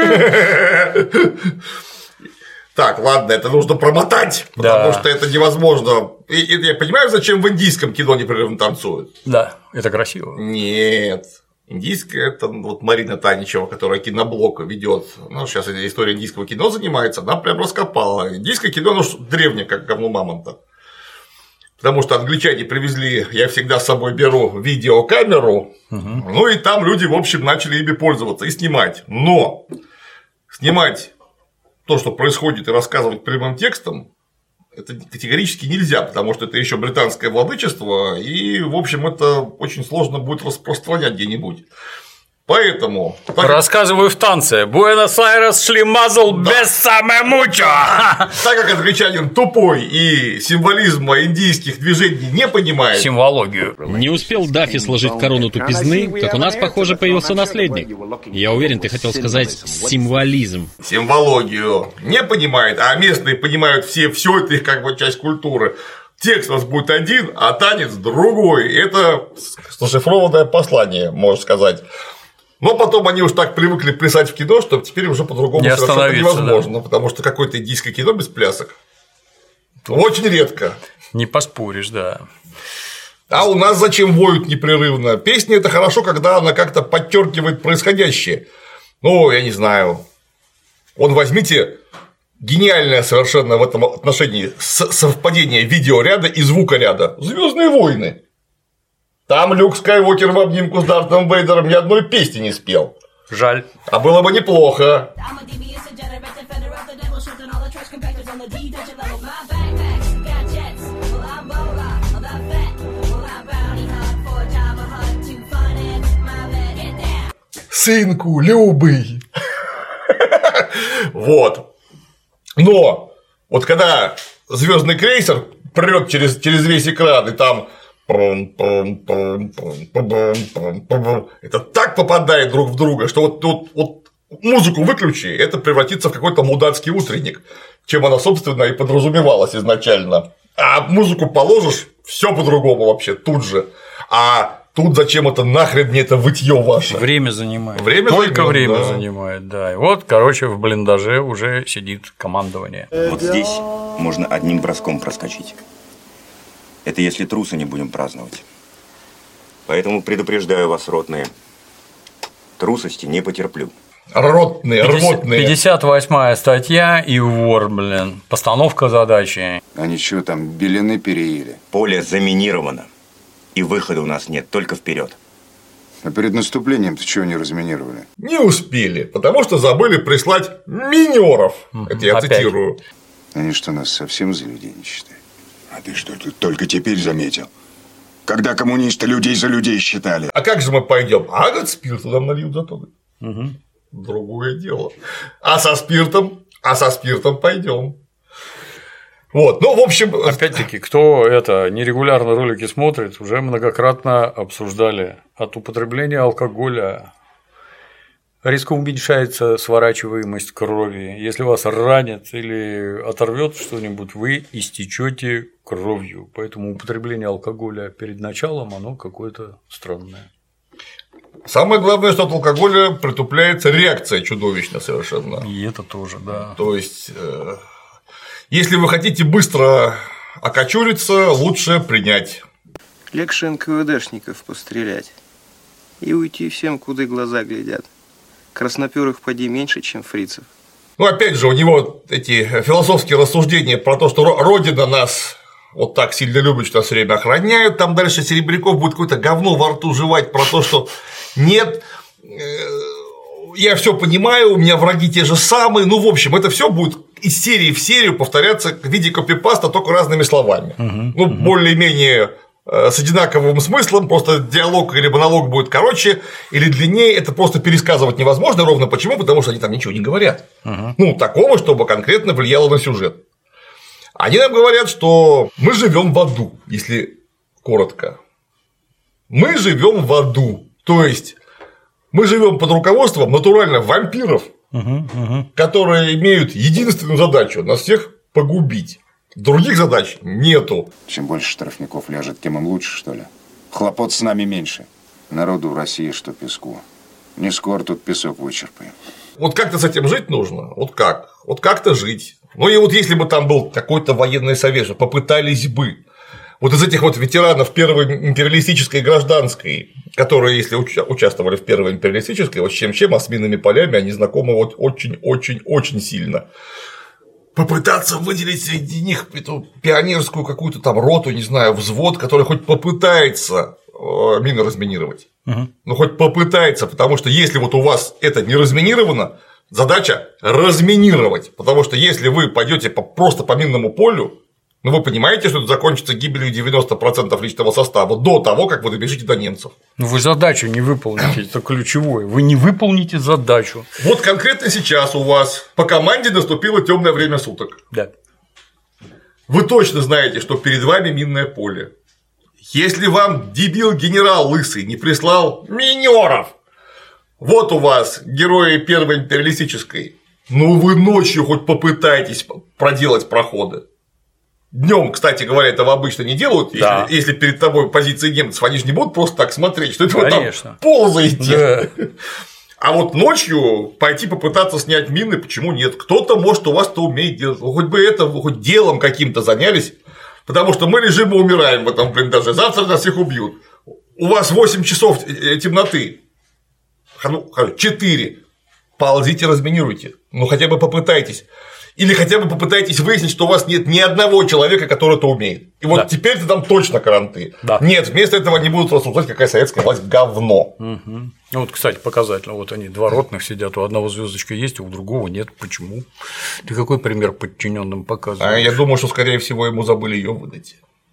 Так, ладно, это нужно промотать, потому что это невозможно. И я понимаю, зачем в индийском кино непрерывно танцуют. Да, это красиво. Нет. Индийское — это вот Марина Таничева, которая киноблог ведет. Ну, сейчас история индийского кино занимается, она прям раскопала. Индийское кино, оно древнее, как говно мамонта. Потому что англичане привезли, я всегда с собой беру видеокамеру, ну и там люди, в общем, начали ими пользоваться и снимать. Но снимать то, что происходит, и рассказывать прямым текстом, это категорически нельзя, потому что это еще британское владычество, и, в общем, это очень сложно будет распространять где-нибудь. Поэтому… Рассказываю в танце. Буэнос-Айрес шлимазл без самой мучо. Так как англичанин тупой и символизма индийских движений не понимает. Символогию. Не успел Даффи сложить корону тупизны, как у нас, похоже, появился наследник. Я уверен, ты хотел сказать символизм. Символогию не понимает, а местные понимают все это их как бы часть культуры. Текст у нас будет один, а танец другой. Это зашифрованное послание, можно сказать. Но потом они уж так привыкли плясать в кино, что теперь уже по-другому совершенно невозможно, да. Потому что какое-то индийское кино без плясок очень редко. Не поспоришь, да. А у нас зачем воют непрерывно? Песня — это хорошо, когда она как-то подчеркивает происходящее. Ну, я не знаю. Вон возьмите гениальное совершенно в этом отношении совпадение видеоряда и звукоряда. «Звездные войны». Там Люк Скайуокер в обнимку с Дартом Вейдером ни одной песни не спел. Жаль. А было бы неплохо. Сынку, любый. Вот. Но вот когда звездный крейсер прет через весь экран, и там Это так попадает друг в друга, что вот музыку выключи, это превратится в какой-то мудацкий утренник, чем она, собственно, и подразумевалась изначально. А музыку положишь, все по-другому вообще тут же. А тут зачем это нахрен мне это вытье ваше? Время занимает. Только время занимает, да. И вот, короче, в блиндаже уже сидит командование. Вот здесь можно одним броском проскочить. Это если труса не будем праздновать. Поэтому предупреждаю вас, ротные. Трусости не потерплю. Ротные, рвотные. 58-я статья и вор, блин. Постановка задачи. Они что, там белины переели? Поле заминировано. И выхода у нас нет, только вперед. А перед наступлением-то чего не разминировали? Не успели, потому что забыли прислать минеров. Это я цитирую. Они что, нас совсем за людей не считают? А ты что, только теперь заметил? Когда коммунисты людей за людей считали. А как же мы пойдем? А, говорит, спирт туда нальют зато. Другое дело. А со спиртом пойдем. Вот, ну, в общем… Опять-таки, кто нерегулярно ролики смотрит, уже многократно обсуждали от употребления алкоголя. Резко уменьшается сворачиваемость крови. Если вас ранит или оторвет что-нибудь, вы истечете кровью. Поэтому употребление алкоголя перед началом, оно какое-то странное. Самое главное, что от алкоголя притупляется реакция чудовищно совершенно. И это тоже, да. То есть, если вы хотите быстро окочуриться, лучше принять. Легче НКВДшников пострелять и уйти всем, куда глаза глядят. Красноперых поди меньше, чем фрицев. Ну, опять же, у него эти философские рассуждения про то, что Родина нас вот так сильно любит, что нас все время охраняют. Там дальше Серебряков будет какое-то говно во рту жевать про то, что нет, я все понимаю, у меня враги те же самые. Ну, в общем, это все будет из серии в серию повторяться в виде копипаста, только разными словами. Более-менее с одинаковым смыслом, просто диалог или монолог будет короче или длиннее, это просто пересказывать невозможно. Ровно почему? Потому что они там ничего не говорят. Ну, такого, чтобы конкретно влияло на сюжет. Они нам говорят, что мы живем в аду, если коротко. Мы живем в аду. То есть мы живем под руководством натурально вампиров, которые имеют единственную задачу нас всех погубить. Других задач нету. Чем больше штрафников ляжет, тем им лучше, что ли? Хлопот с нами меньше. Народу в России что песку. Не скоро тут песок вычерпаем. Вот как-то с этим жить нужно. Вот как? Вот как-то жить. Ну и вот если бы там был какой-то военный совет, попытались бы. Вот из этих вот ветеранов Первой империалистической и гражданской, которые, если участвовали в Первой империалистической, вот с чем, а с минными полями они знакомы вот очень-очень-очень сильно. Попытаться выделить среди них эту пионерскую какую-то там роту, не знаю, взвод, который хоть попытается мины разминировать. Ну, хоть попытается, потому что если вот у вас это не разминировано, задача разминировать. Потому что если вы пойдете просто по минному полю, ну, вы понимаете, что это закончится гибелью 90% личного состава до того, как вы добежите до немцев. Ну, вы задачу не выполните, это ключевое. Вы не выполните задачу. Вот конкретно сейчас у вас по команде наступило темное время суток. Да. Вы точно знаете, что перед вами минное поле. Если вам дебил-генерал лысый не прислал минеров, вот у вас герои Первой империалистической, ну вы ночью хоть попытайтесь проделать проходы. Днем, кстати говоря, этого обычно не делают, да. если перед тобой позиции немцев, они же не будут просто так смотреть, что это вы там ползаете. Да. А вот ночью пойти попытаться снять мины, почему нет? Кто-то, может, у вас-то умеет делать. Хоть бы это, хоть делом каким-то занялись, потому что мы лежим и умираем в этом блиндаже. Завтра нас всех убьют. У вас 8 часов темноты, 4. Ползите, разминируйте. Ну, хотя бы попытайтесь. Или хотя бы попытайтесь выяснить, что у вас нет ни одного человека, который это умеет. И вот теперь-то там точно каранты. Да. Нет, вместо этого они будут рассуждать, какая советская власть говно. Ну, вот, кстати, показательно. Вот они, два ротных сидят, у одного звездочка есть, у другого нет. Почему? Ты какой пример подчиненным показываешь? Я думаю, что, скорее всего, ему забыли ее выдать.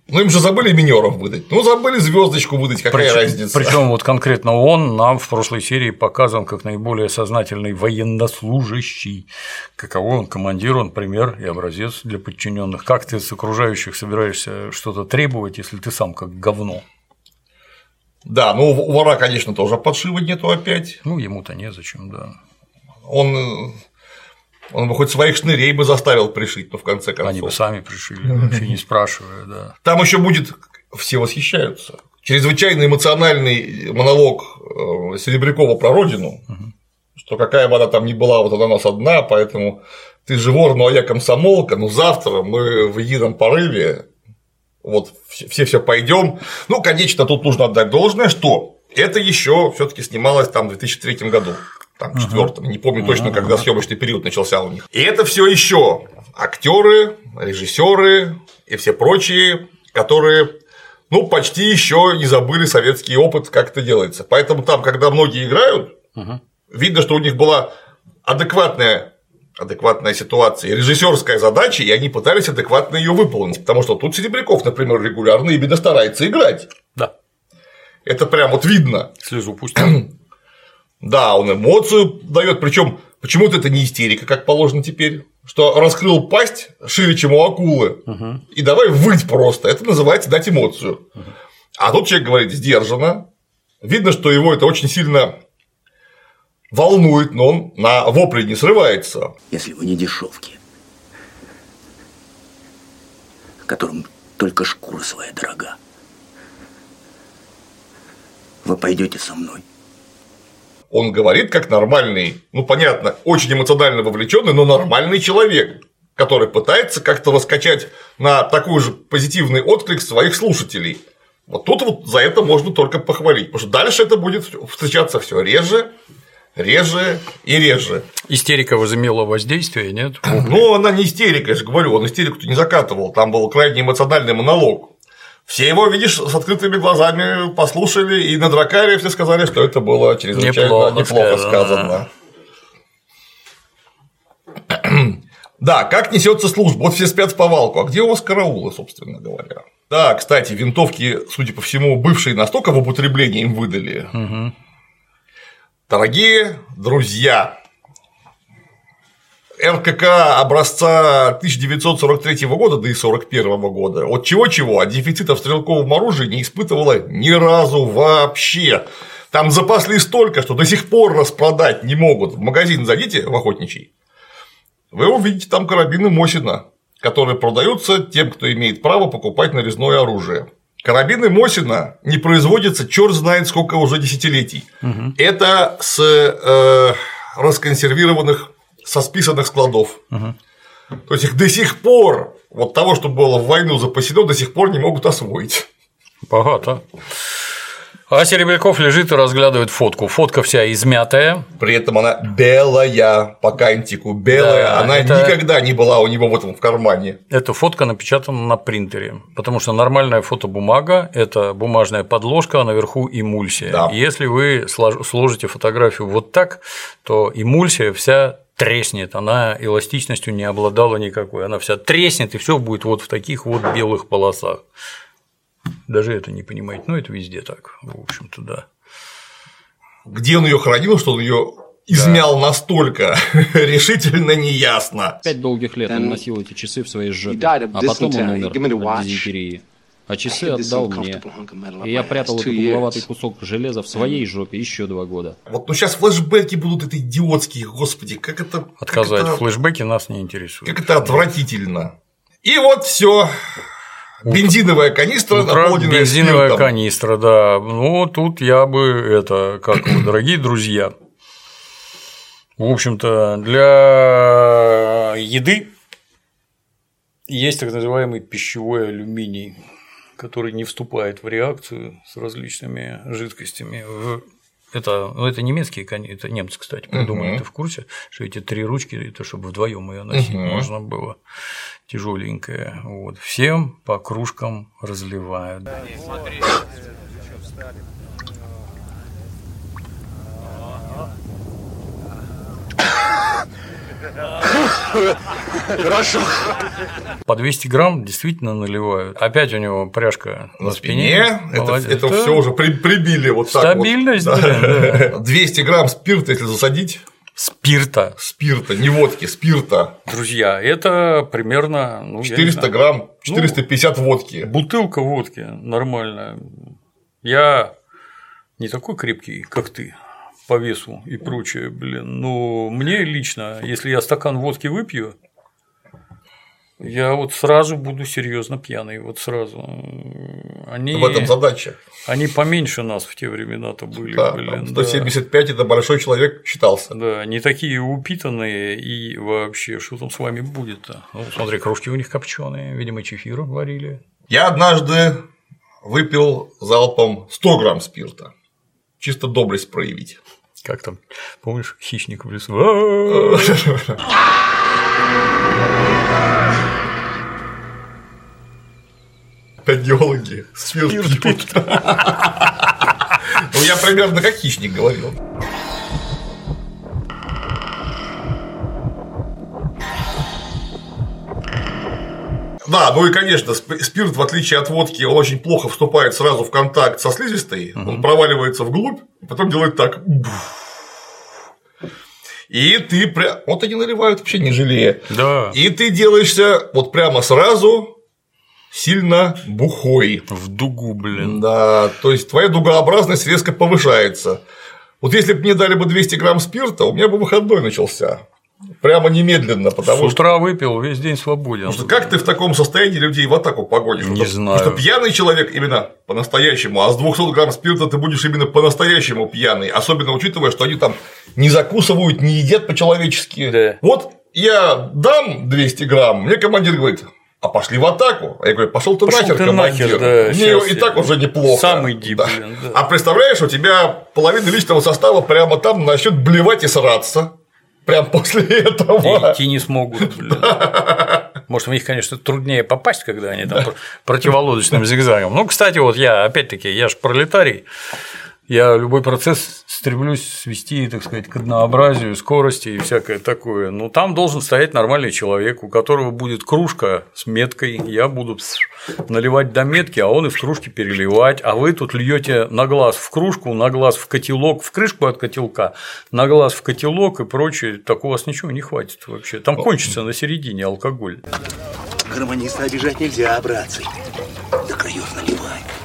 Ну, им же забыли минеров выдать. Ну, забыли звездочку выдать, какая разница. Причем вот конкретно он нам в прошлой серии показан как наиболее сознательный военнослужащий. Каковой он командир, он пример и образец для подчиненных. Как ты с окружающих собираешься что-то требовать, если ты сам как говно? Да, ну у вора, конечно, тоже подшива нету опять. Ну, ему-то незачем, да. Он бы хоть своих шнырей бы заставил пришить, но в конце концов. Они бы сами пришили, вообще не спрашивая, да. Там еще будет, все восхищаются, чрезвычайно эмоциональный монолог Серебрякова про родину, что какая бы она там ни была, вот она у нас одна, поэтому ты же вор, ну а я комсомолка, ну завтра мы в едином порыве, вот все пойдем. Ну, конечно, тут нужно отдать должное, что это еще все-таки снималось там в 2003 году. Там, в 4-м, не помню точно, когда съемочный период начался у них. И это все еще актеры, режиссеры и все прочие, которые, ну, почти еще не забыли советский опыт, как это делается. Поэтому там, когда многие играют, видно, что у них была адекватная ситуация, режиссерская задача, и они пытались адекватно ее выполнить. Потому что тут Серебряков, например, регулярно именно старается играть. Да. Это прям вот видно. Слезу пустил. Да, он эмоцию дает, причем почему-то это не истерика, как положено теперь, что раскрыл пасть шире, чем у акулы, и давай выть просто. Это называется дать эмоцию. А тут человек говорит сдержанно, видно, что его это очень сильно волнует, но он на вопли не срывается. Если вы не дешевки, которым только шкура своя дорога, вы пойдете со мной. Он говорит как нормальный, ну понятно, очень эмоционально вовлеченный, но нормальный человек, который пытается как-то раскачать на такой же позитивный отклик своих слушателей. Вот тут вот за это можно только похвалить, потому что дальше это будет встречаться все реже и реже. Истерика возымела воздействие, нет? Ну, она не истерика, я же говорю, он истерику-то не закатывал, там был крайне эмоциональный монолог. Все его, видишь, с открытыми глазами послушали, и на Дракаре все сказали, что это было чрезвычайно неплохо сказано. Да, как несется служба? Вот все спят в повалку. А где у вас караулы, собственно говоря? Да, кстати, винтовки, судя по всему, бывшие настолько в употреблении им выдали. Дорогие друзья, РКК образца 1943 года, да и 1941 года, от чего-чего, а дефицита в стрелковом оружии не испытывала ни разу вообще. Там запасли столько, что до сих пор распродать не могут. В магазин зайдите, в охотничий, вы увидите там карабины Мосина, которые продаются тем, кто имеет право покупать нарезное оружие. Карабины Мосина не производятся черт знает сколько уже десятилетий. Это с расконсервированных, со списанных складов. То есть их до сих пор, вот того, что было в войну запасено, до сих пор не могут освоить. Богато. А Серебряков лежит и разглядывает фотку. Фотка вся измятая. При этом она белая, по кантику белая, да, она никогда не была у него в кармане. Эта фотка напечатана на принтере, потому что нормальная фотобумага – это бумажная подложка, а наверху эмульсия. Да. Если вы сложите фотографию вот так, то эмульсия вся треснет, она эластичностью не обладала никакой, она вся треснет, и все будет вот в таких вот белых полосах. Даже это не понимаете, но это везде так, в общем-то, да. Где он ее хранил, что он ее измял настолько, решительно неясно. 5 долгих лет он носил эти часы в своей жопе, а потом он умер от дизентерии. А часы отдал мне, и я прятал этот угловатый кусок железа в своей жопе еще 2 года. Вот, ну сейчас флешбеки будут это идиотские, господи, как это… Отказать, флешбеки нас не интересуют. Как это отвратительно. И вот все. Бензиновая канистра, наполненная бензиновая канистра, да. Ну, тут я бы как вы, дорогие друзья, в общем-то, для еды есть так называемый пищевой алюминий, который не вступает в реакцию с различными жидкостями. Это немецкие канистры, это немцы, кстати, придумали, ты в курсе, что эти 3 ручки, это чтобы вдвоем ее носить можно было, тяжеленькая. Вот. Всем по кружкам разливают. Хорошо. По 200 грамм действительно наливают. Опять у него пряжка на спине. Это все уже прибили вот так. Стабильность, вот. Да. 200 грамм спирта, если засадить. Спирта, не водки, спирта. Друзья, это примерно 400 грамм, 450 водки. Бутылка водки нормальная. Я не такой крепкий, как ты, по весу и прочее, но мне лично, если я стакан водки выпью, я вот сразу буду серьезно пьяный, вот сразу. В этом задача. Они поменьше нас в те времена-то были. Да, 175 это большой человек считался. Да, не такие упитанные и вообще, что там с вами будет-то? Ну, смотри, кружки у них копченые, видимо, чефир варили. Я однажды выпил залпом 100 грамм спирта. Чисто доблесть проявить. Как там, помнишь, хищник в лесу? Опять геологи. Спирт пьют. Ну, я примерно как хищник говорил. Да, ну и, конечно, спирт, в отличие от водки, он очень плохо вступает сразу в контакт со слизистой, он проваливается вглубь, и потом делает так. И ты вот они наливают вообще не жалея. Да. И ты делаешься вот прямо сразу сильно бухой. В дугу, блин. Да, то есть твоя дугообразность резко повышается. Вот если бы мне дали бы 200 грамм спирта, у меня бы выходной начался. Прямо немедленно, потому что… С утра выпил, весь день свободен. Потому что как ты в таком состоянии людей в атаку погонишь? Не знаю. Потому что пьяный человек именно по-настоящему, а с 200 грамм спирта ты будешь именно по-настоящему пьяный. Особенно учитывая, что они там не закусывают, не едят по-человечески. Да. Вот я дам 200 грамм, мне командир говорит: а пошли в атаку. А я говорю: пошел ты нахер, командир. Да, мне и так уже неплохо. Сам иди, блин. Да. А представляешь, у тебя половина личного состава прямо там начнет блевать и сраться. Прям после этого. Идти не смогут. Может, в них, конечно, труднее попасть, когда они там противолодочным зигзагом. Ну, кстати, вот я, опять-таки, я же пролетарий. Я любой процесс стремлюсь свести, так сказать, к однообразию, скорости и всякое такое. Но там должен стоять нормальный человек, у которого будет кружка с меткой. Я буду наливать до метки, а он и в кружке переливать. А вы тут льете на глаз в кружку, на глаз в котелок, в крышку от котелка, на глаз в котелок и прочее. Так у вас ничего не хватит вообще. Там кончится на середине алкоголь. Гармониста обижать нельзя, братцы. До краев наливай.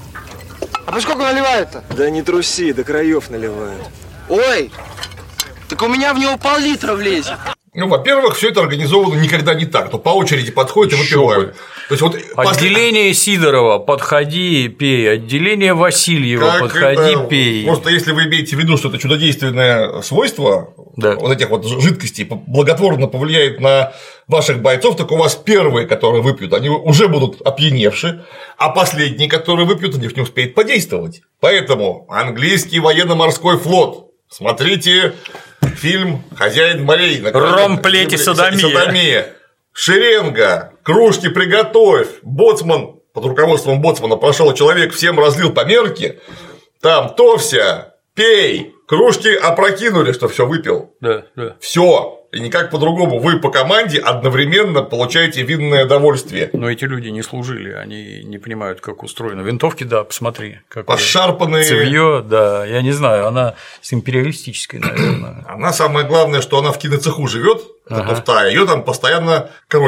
А поскольку наливают-то? Да не труси, до краев наливают. Ой, так у меня в него пол-литра влезет. Ну, во-первых, все это организовано никогда не так, то по очереди подходят и выпивают. То есть, вот отделение Сидорова, подходи, пей. Отделение Васильева, подходи, пей. Просто если вы имеете в виду, что это чудодейственное свойство вот этих вот жидкостей благотворно повлияет на ваших бойцов, так у вас первые, которые выпьют, они уже будут опьяневшие, а последние, которые выпьют, у них не успеет подействовать. Поэтому английский военно-морской флот. Смотрите фильм «Хозяин морей». Ром, плеть и содомия. Шеренга, кружки приготовь. Боцман, под руководством боцмана прошел человек, всем разлил по мерке. Там товся, пей. Кружки опрокинули, что все выпил. Да. Все. И никак по-другому. Вы по команде одновременно получаете винное удовольствие. Но эти люди не служили, они не понимают, как устроено. Винтовки, да, посмотри. Пошарпанные. Цевьё, да, я не знаю, она с империалистической, наверное. Она самое главное, что она в киноцеху живет, эта туфта, ее там постоянно,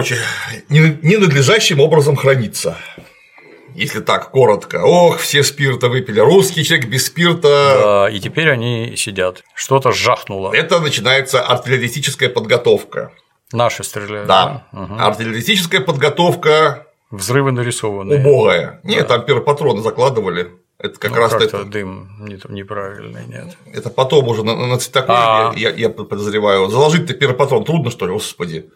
ненадлежащим образом хранится. Если так коротко. Ох, все спирта выпили. Русский человек без спирта. Да, и теперь они сидят. Что-то жахнуло. Это начинается артиллеристическая подготовка. Наши стреляют. Да. Артиллеристическая подготовка. Взрывы нарисованы. Убогая. Нет, там патроны закладывали. Это как раз это дым неправильный, нет. Это потом уже на цветокуре, я подозреваю. Заложить-то патрон трудно, что ли, господи.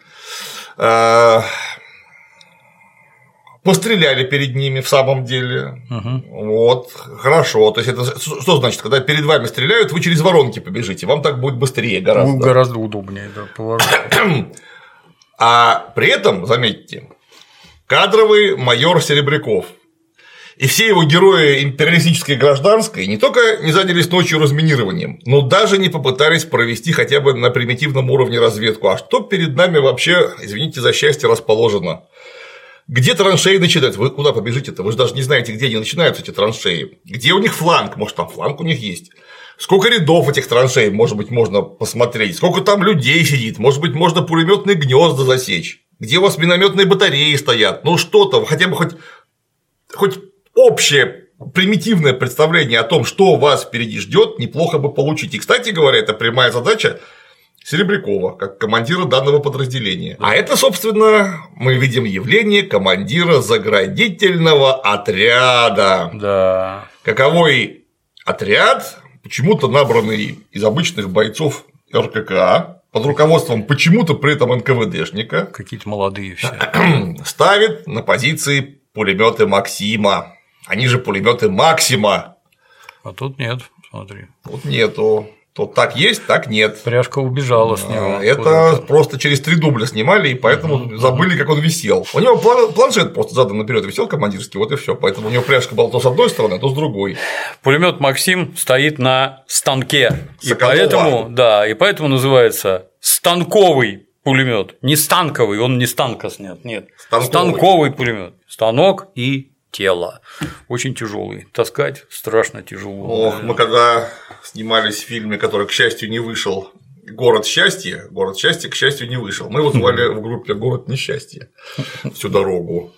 Постреляли перед ними в самом деле. Вот, хорошо. То есть, это что значит, когда перед вами стреляют, вы через воронки побежите, вам так будет быстрее гораздо. Гораздо удобнее, да, поворот. А при этом, заметьте, кадровый майор Серебряков. И все его герои империалистической и гражданской не только не занялись ночью разминированием, но даже не попытались провести хотя бы на примитивном уровне разведку. А что перед нами вообще, извините за счастье, расположено? Где траншеи начинаются? Вы куда побежите-то? Вы же даже не знаете, где они начинаются, эти траншеи. Где у них фланг? Может, там фланг у них есть? Сколько рядов этих траншей, может быть, можно посмотреть? Сколько там людей сидит? Может быть, можно пулеметные гнезда засечь? Где у вас минометные батареи стоят? Ну что-то, хотя бы хоть общее примитивное представление о том, что вас впереди ждет, неплохо бы получить. И, кстати говоря, это прямая задача Серебрякова, как командира данного подразделения. А это, собственно, мы видим явление командира заградительного отряда. Да. Каковой отряд, почему-то набранный из обычных бойцов РККА, под руководством почему-то при этом НКВДшника. Какие-то молодые все. Ставит на позиции пулеметы Максима. Они же пулеметы Максима. А тут нет, смотри. Тут нету. Тут так есть, так нет. Пряжка убежала с него. Это просто через 3 дубля снимали, и поэтому забыли, как он висел. У него планшет просто задан наперед висел командирский, вот и все. Поэтому у него пряжка была то с одной стороны, то с другой. Пулемет Максим стоит на станке. И поэтому называется станковый пулемет. Не станковый, он не с танка снят. Нет. Станковый пулемет. Станок и тело. Очень тяжелый. Таскать страшно тяжело. Ох, мы когда снимались в фильме, который, к счастью, не вышел, «Город счастья», к счастью, не вышел. Мы его звали в группе «Город несчастья» всю дорогу.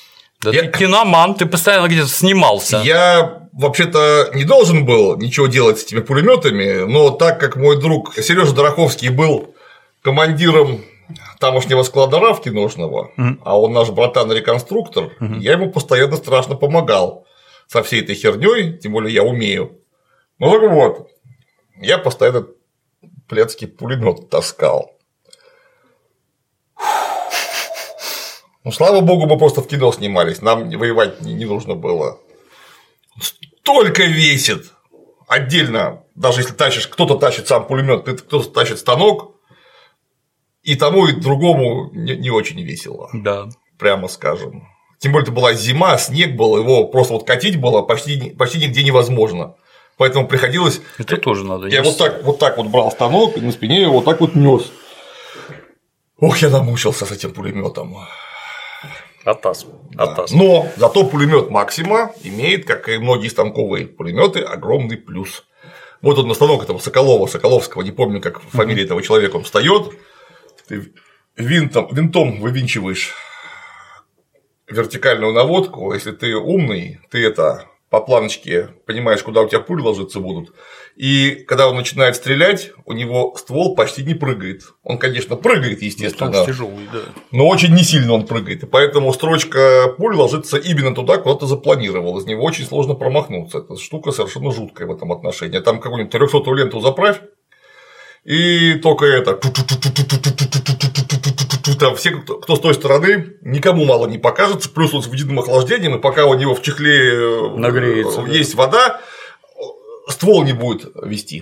Да ты киноман, ты постоянно где-то снимался. Я вообще-то не должен был ничего делать с этими пулеметами, но так как мой друг Сережа Дороховский был командиром тамошнего склада РАФ киношного, а он наш братан-реконструктор, я ему постоянно страшно помогал со всей этой херней, тем более я умею. Ну так вот, я постоянно блядский пулемет таскал. Ну, слава богу, мы просто в кино снимались, нам воевать не нужно было. Столько весит! Отдельно, даже если тащишь, кто-то тащит сам пулемет, кто-то тащит станок, и тому, и другому не очень весело. Да. Прямо скажем. Тем более, это была зима, снег был, его просто вот катить было почти нигде невозможно. Поэтому приходилось. Это тоже надо. Я вот так вот брал станок, и на спине его вот так вот нес. Ох, я намучился с этим пулеметом. Атас. Но зато пулемет Максима имеет, как и многие станковые пулеметы, огромный плюс. Вот он на станок этого Соколовского, не помню, как фамилия этого человека, он встает. Ты винтом вывинчиваешь вертикальную наводку, если ты умный, ты по планочке понимаешь, куда у тебя пули ложиться будут, и когда он начинает стрелять, у него ствол почти не прыгает. Он, конечно, прыгает, естественно, тяжелый, да. Но очень не сильно он прыгает, и поэтому строчка пуль ложится именно туда, куда ты запланировал, из него очень сложно промахнуться. Эта штука совершенно жуткая в этом отношении. Там какую-нибудь 300-ю ленту заправь, и только там все, кто с той стороны, никому мало не покажется, плюс он с водяным охлаждением, и пока у него в чехле нагреется, есть вода, ствол не будет вести.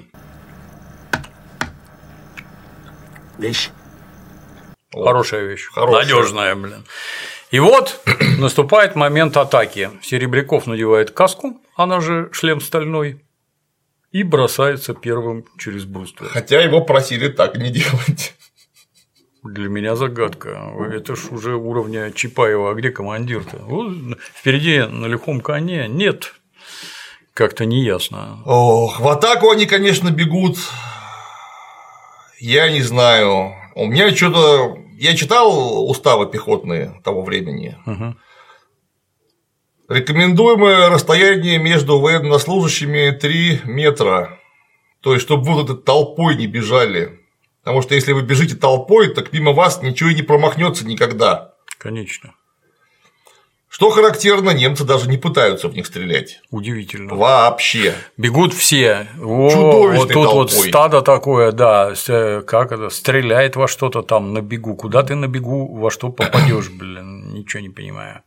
Вещь. Хорошая вещь. Надежная, блин. И вот наступает момент атаки. Серебряков надевает каску, она же шлем стальной, и бросается первым через бруствер. Хотя его просили так не делать. Для меня загадка. Это ж уже уровня Чапаева, а где командир-то? Вот впереди на лихом коне нет. Как-то неясно. Ох, в атаку они, конечно, бегут. Я не знаю. У меня что-то. Я читал уставы пехотные того времени. Рекомендуемое расстояние между военнослужащими 3 метра. То есть, чтобы вы вот толпой не бежали. Потому что если вы бежите толпой, так мимо вас ничего и не промахнется никогда. Конечно. Что характерно, немцы даже не пытаются в них стрелять. Удивительно. Вообще. Бегут все. Чудовищной вот тут толпой. Вот стадо такое, да, как это, стреляет во что-то там на бегу. Куда ты на бегу во что попадешь, блин, ничего не понимаю.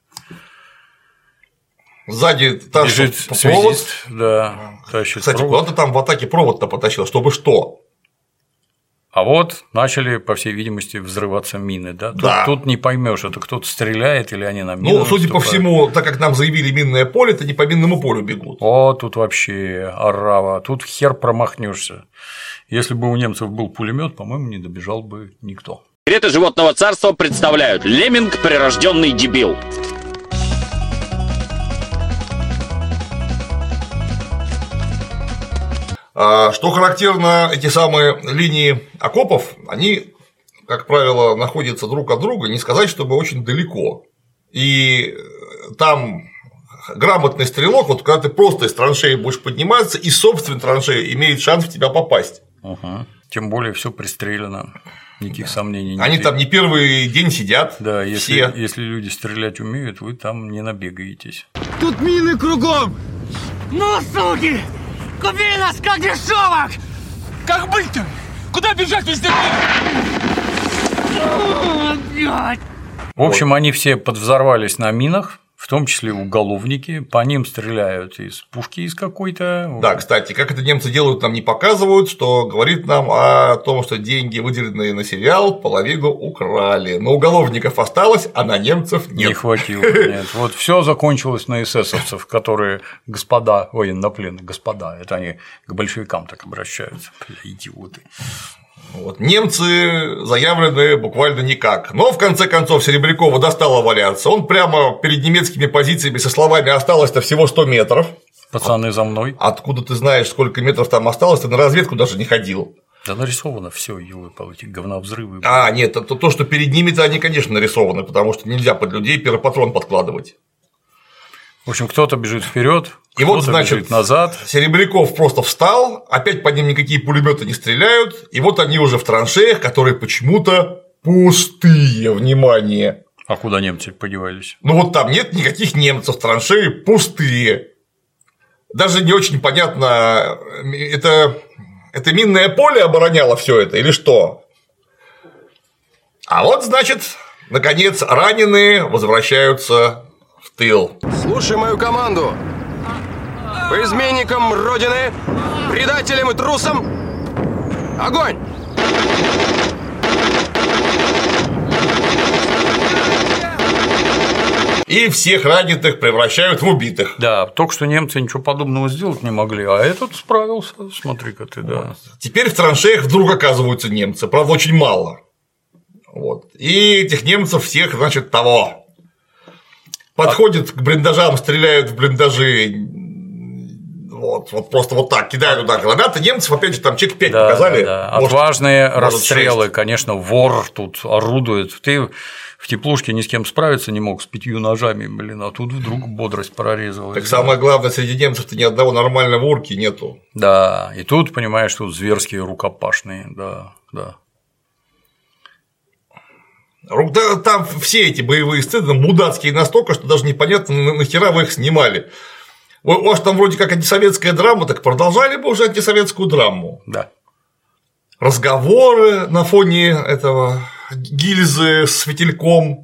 Сзади тащит связист, да, тащит Кстати, провод. куда ты там в атаке провод-то потащил, чтобы что? А вот начали, по всей видимости, взрываться мины, да? Тут не поймешь, это кто-то стреляет или они на мину. Ну, судя по всему, так как нам заявили минное поле, то не по минному полю бегут. О, тут вообще орава, тут хер промахнешься. Если бы у немцев был пулемет, по-моему, не добежал бы никто. Секреты животного царства представляют лемминг – прирожденный дебил. Что характерно, эти самые линии окопов, они, как правило, находятся друг от друга, не сказать, чтобы очень далеко. И там грамотный стрелок, вот когда ты просто из траншеи будешь подниматься, и собственная траншея имеет шанс в тебя попасть. Тем более все пристрелено, никаких сомнений нет. Они там не первый день сидят. Да, если люди стрелять умеют, вы там не набегаетесь. Тут мины кругом! Ну, суки! Купили нас как дешевок! Как быть-то? Куда бежать везде мины? В общем, они все подвзорвались на минах, в том числе уголовники, по ним стреляют из пушки из какой-то. Да, кстати, как это немцы делают, нам не показывают, что говорит нам о том, что деньги, выделенные на сериал, половину украли. На уголовников осталось, а на немцев нет. Не хватило, нет. Вот все закончилось на эсэсовцев, которые господа военнопленные, господа, это они к большевикам так обращаются, идиоты. Вот. Немцы заявлены буквально никак. Но в конце концов Серебрякова достало валяться. Он прямо перед немецкими позициями со словами «осталось-то всего 100 метров». Пацаны за мной. Откуда ты знаешь, сколько метров там осталось? Ты на разведку даже не ходил. Да нарисовано все, елы-палы, эти говновзрывы. Нет, то, что перед ними-то они, конечно, нарисованы, потому что нельзя под людей пиропатрон подкладывать. В общем, кто-то бежит вперед, и вот, значит, бежит назад. Серебряков просто встал, опять по ним никакие пулеметы не стреляют, и вот они уже в траншеях, которые почему-то пустые, внимание. А куда немцы подевались? Ну вот там нет никаких немцев, траншеи пустые. Даже не очень понятно, это минное поле обороняло все это или что? А вот, значит, наконец, раненые возвращаются в тыл. Слушай мою команду. По изменникам Родины, предателям и трусам, огонь! И всех раненых превращают в убитых. Да, только что немцы ничего подобного сделать не могли, а этот справился, смотри-ка ты, да. Теперь в траншеях вдруг оказываются немцы, правда, очень мало. Вот. И этих немцев всех, значит, подходят к блиндажам, стреляют в блиндажи. Вот просто вот так кидают туда гранаты. Немцев, опять же, там человек 5 показали. Да. Отважные расстрелы, конечно, вор тут орудует. Ты в теплушке ни с кем справиться не мог с 5 ножами, а тут вдруг бодрость прорезалась. Так самое главное, среди немцев-то ни одного нормального урки нету. Да, и тут, понимаешь, тут зверские рукопашные, да. Там все эти боевые сцены мудацкие настолько, что даже непонятно, нахера вы их снимали. У вас там вроде как антисоветская драма, так продолжали бы уже антисоветскую драму. Да. Разговоры на фоне этого гильзы с фитильком.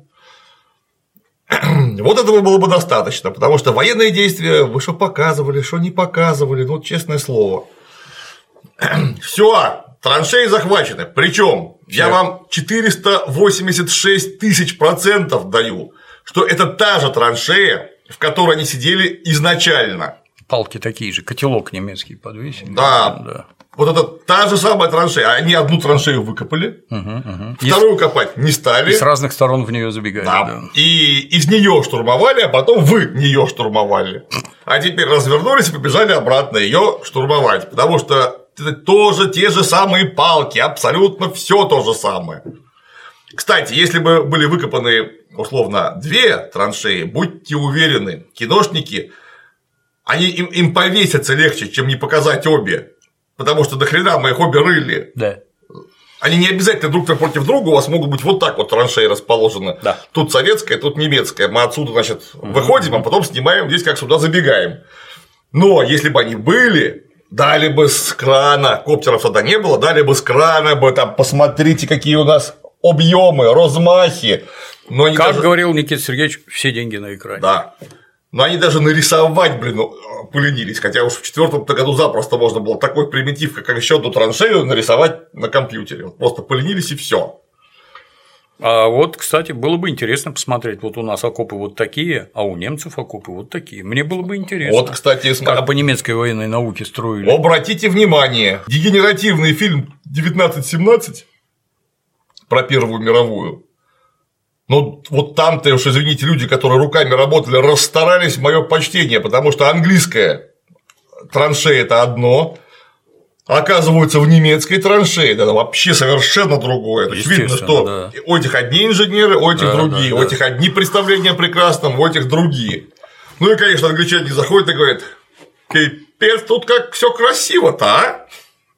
Вот этого было бы достаточно, потому что военные действия вы что показывали, что не показывали, ну, честное слово. Все, траншеи захвачены. Причем я вам 486 000% даю, что это та же траншея, в которой они сидели изначально. Палки такие же, котелок немецкий подвесили. Да. Вот это та же самая траншея. Они одну траншею выкопали, вторую копать не стали. И с разных сторон в нее забегали. Да. И из нее штурмовали, а потом вы нее штурмовали. А теперь развернулись и побежали обратно ее штурмовать. Потому что это тоже те же самые палки, абсолютно все то же самое. Кстати, если бы были выкопаны, условно, 2 траншеи, будьте уверены, киношники, им повеситься легче, чем не показать обе. Потому что дохрена мы их обе рыли. Да. Они не обязательно друг против друга, у вас могут быть вот так вот траншеи расположены. Да. Тут советская, тут немецкая. Мы отсюда, значит, выходим, а потом снимаем здесь, как сюда забегаем. Но если бы они были, дали бы с крана, коптеров тогда не было, дали бы с крана, там, посмотрите, какие у нас объемы, размахи. Но как говорил Никита Сергеевич, все деньги на экране. Да. Но они даже нарисовать, поленились. Хотя уж в 4-м году запросто можно было такой примитив, как еще одну траншею, нарисовать на компьютере. Просто поленились и все. А вот, кстати, было бы интересно посмотреть, вот у нас окопы вот такие, а у немцев окопы вот такие. Мне было бы интересно. Вот, кстати, как по немецкой военной науке строили. Обратите внимание, дегенеративный фильм 1917 про Первую мировую. Ну, вот там-то уж, извините, люди, которые руками работали, расстарались, мое почтение, потому что английская траншея – это одно, оказываются в немецкой траншее, это вообще совершенно другое. То есть видно, что у этих одни инженеры, у этих другие, у этих одни представления о прекрасном, у этих другие. Ну и, конечно, англичане заходят и говорят: «Капец, тут как все красиво-то, а?»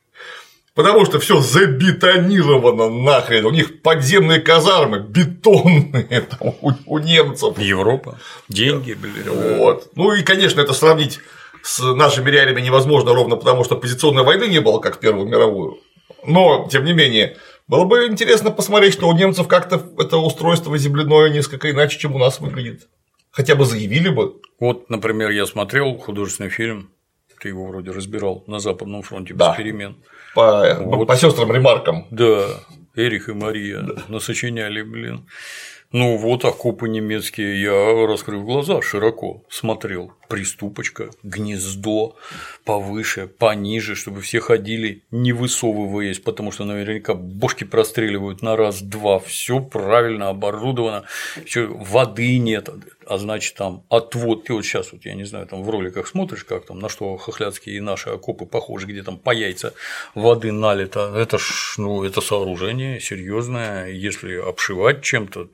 Потому что все забетонировано нахрен, у них подземные казармы бетонные там, у немцев. Европа, деньги, блин. Вот. Ну и, конечно, это сравнить с нашими реалиями невозможно, ровно потому, что позиционной войны не было, как в Первую мировую. Но, тем не менее, было бы интересно посмотреть, что у немцев как-то это устройство земляное несколько иначе, чем у нас выглядит. Хотя бы заявили бы. Вот, например, я смотрел художественный фильм, ты его вроде разбирал, «На Западном фронте без перемен». По сестрам Ремаркам. Да, Эрих и Мария насочиняли, блин. Ну вот окопы немецкие, я, раскрыв глаза, широко смотрел. Приступочка, гнездо, повыше, пониже, чтобы все ходили, не высовываясь, потому что наверняка бошки простреливают на раз-два, все правильно оборудовано, воды нет, а значит там отвод. Ты вот сейчас, вот, я не знаю, там в роликах смотришь, как там, на что хохлядские и наши окопы похожи, где там по яйца воды налито. Это ж, ну, это сооружение серьезное, если обшивать чем-то.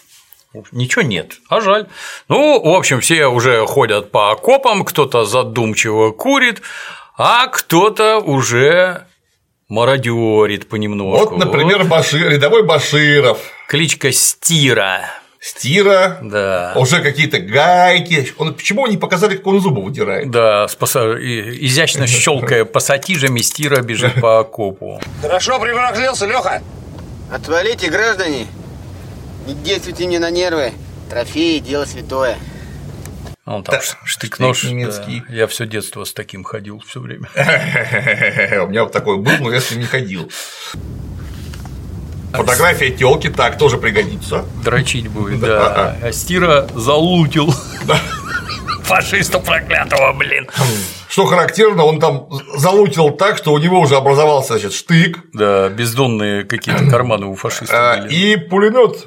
Ничего нет, а жаль. Ну, в общем, все уже ходят по окопам, кто-то задумчиво курит, а кто-то уже мародерит понемножку. Вот, например, рядовой Баширов. Кличка Стира. Стира, да. Уже какие-то гайки. Почему не показали, как он зубы вытирает? Да, изящно щелкая пассатижами, Стира бежит по окопу. Хорошо прибарахлился, Лёха. Отвалите, граждане. Не действуйте мне на нервы. Трофеи – дело святое. Он там штык-нож немецкий. Да. Я все детство с таким ходил все время. У меня вот такой был, но я с ним не ходил. Фотография тёлки так тоже пригодится. Дрочить будет, да. А Стира залутил. Фашиста проклятого, блин. Что характерно, он там залутил так, что у него уже образовался, значит, штык. Да, бездонные какие-то карманы у фашистов были. И пулемет